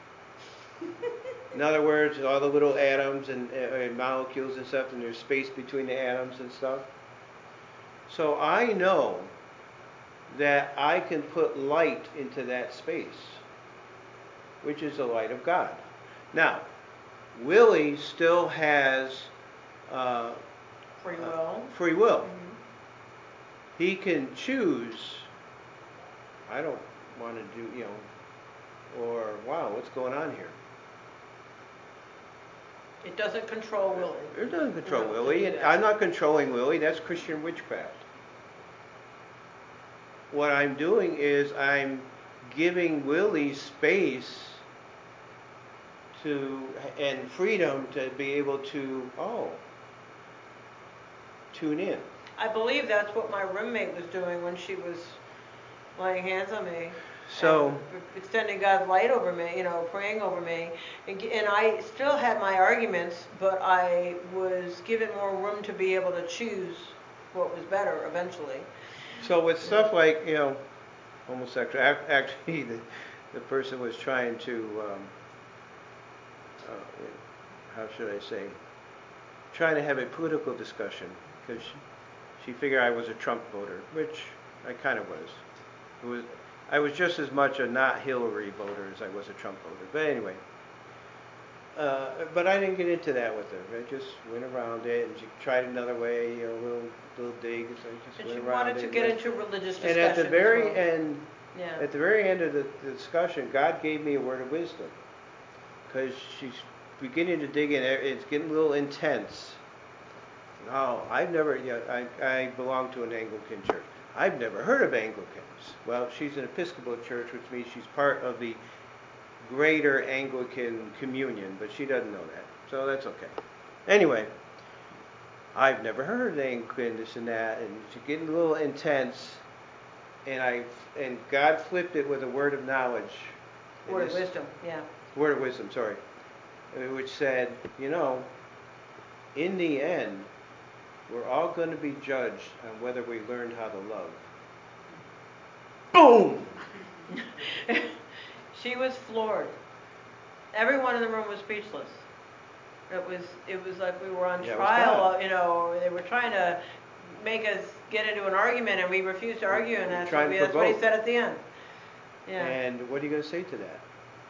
In other words, all the little atoms and, uh, and molecules and stuff, and there's space between the atoms and stuff. So I know that I can put light into that space, which is the light of God. Now, Willie still has uh, Free will. uh, free will. Mhm. He can choose, I don't want to do, you know, or wow, what's going on here? It doesn't control Willie. It doesn't control No, Willie, and yeah. I'm not controlling Willie, that's Christian witchcraft. What I'm doing is I'm giving Willie space to, and freedom to be able to, oh, tune in. I believe that's what my roommate was doing when she was laying hands on me. So, and extending God's light over me, you know, praying over me. And, and I still had my arguments, but I was given more room to be able to choose what was better eventually. so with stuff like, you know, homosexual, ac- actually the, the person was trying to, um, uh, how should I say, trying to have a political discussion, because she, she figured I was a Trump voter, which I kind of was. It was. I was just as much a not Hillary voter as I was a Trump voter. But anyway, uh, but I didn't get into that with her. I just went around it, and she tried another way, you know, little little digs. I just And went she around wanted it. to get and, into religious and discussion at the very as well. end, Yeah. at the very end of the, the discussion, God gave me a word of wisdom, because she's beginning to dig in. It's getting a little intense. No, I've never. You know, I I belong to an Anglican church. I've never heard of Anglicans. Well, she's an Episcopal church, which means she's part of the greater Anglican communion, but she doesn't know that, so that's okay. Anyway, I've never heard of Anglican, this and that, and she's getting a little intense, and I and God flipped it with a word of knowledge. And Word of this- wisdom, yeah. Word of wisdom, sorry, uh, which said, you know, in the end, we're all going to be judged on whether we learned how to love. Boom! She was floored. Everyone in the room was speechless. It was it was like we were on Yeah, it was trial, God. you know, they were trying to make us get into an argument, and we refused to argue, and that's, Trying what, to we, that's what he provoke. said at the end. Yeah. And what are you going to say to that?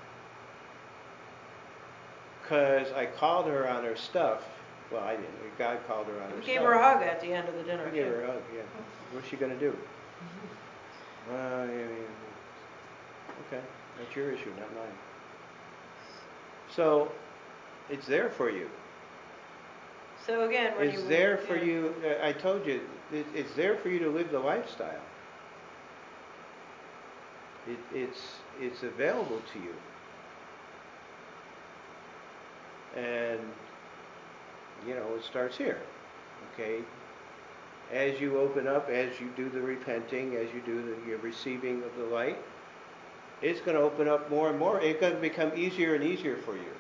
Because I called her on her stuff. Well, I didn't. God called her on her We stuff. gave her a hug at the end of the dinner, I gave too. her a hug, yeah. What's she going to do? Well, I mean, okay. That's your issue, not mine. So, it's there for you. So again, when It's you... there for yeah. you. uh, I told you, it, it's there for you to live the lifestyle. It, it's it's available to you. And, you know, it starts here. Okay? As you open up, as you do the repenting, as you do the your receiving of the light, it's going to open up more and more. It's going to become easier and easier for you.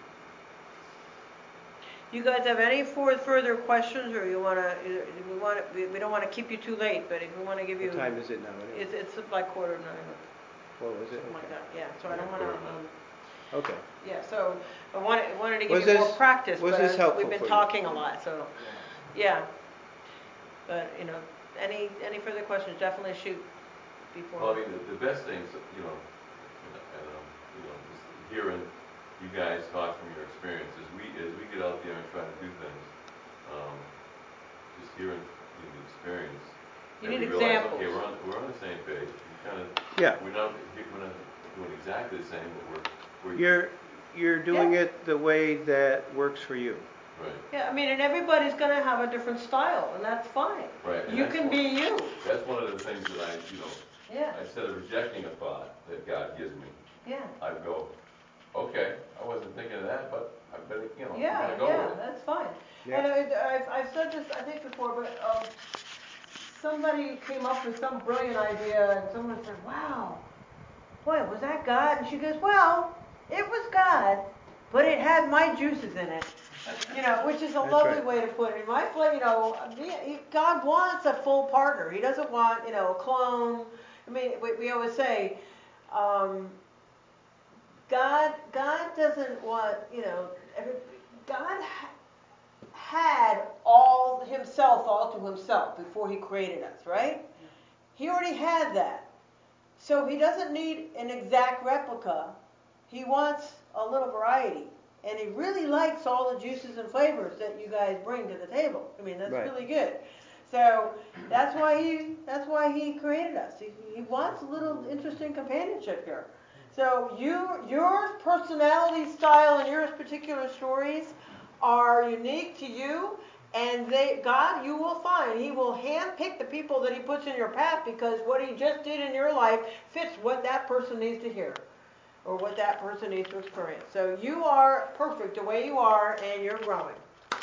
You guys have any for, further questions, or you want to, we want to, we, we don't want to keep you too late, but if we want to give you... What time is it now? Anyway? It's, it's like quarter to nine, What was it? something like Okay. that, yeah, so I don't want to, um, Okay. yeah, so I wanted, wanted to give Was you more this- practice, was but this as helpful we've been for you? talking a lot, so, yeah. But, you know, any, any further questions, definitely shoot before... Well, I mean, the, the best things, you know, and, and, um, you know, just hearing you guys talk from your experience. As we, as we get out there and try to do things, um, just hearing the experience. You and need we realize, examples. okay, we're on, we're on the same page. We kind of, Yeah. we're not, we're not doing exactly the same, but we're, we're. You're, you're doing Yeah. it the way that works for you. Right, Yeah, I mean, and everybody's going to have a different style, and that's fine. right. And You that's can one- be you. That's one of the things that I, you know, Yeah, instead of rejecting a thought that God gives me, yeah. I go, okay, I wasn't thinking of that, but I better, you know, I'm Yeah, gonna go yeah, with it. that's fine. Yeah. And I, I've, I've said this, I think before, but um, somebody came up with some brilliant idea, and someone said, wow, boy, was that God? And she goes, well, it was God, but it had my juices in it. You know, which is a That's lovely right. way to put it. My play, you know, he- he- God wants a full partner. He doesn't want, you know, a clone. I mean, we, we always say, um, God, God doesn't want, you know, every, God ha- had all himself, all to himself before he created us, right? He already had that. So he doesn't need an exact replica. He wants a little variety. And he really likes all the juices and flavors that you guys bring to the table. I mean, that's Right. really good. So that's why he that's why he created us. He, he wants a little interesting companionship here. So you your personality style and your particular stories are unique to you, and they God you will find he will handpick the people that he puts in your path because what he just did in your life fits what that person needs to hear or what that person needs to experience. So you are perfect the way you are, and you're growing.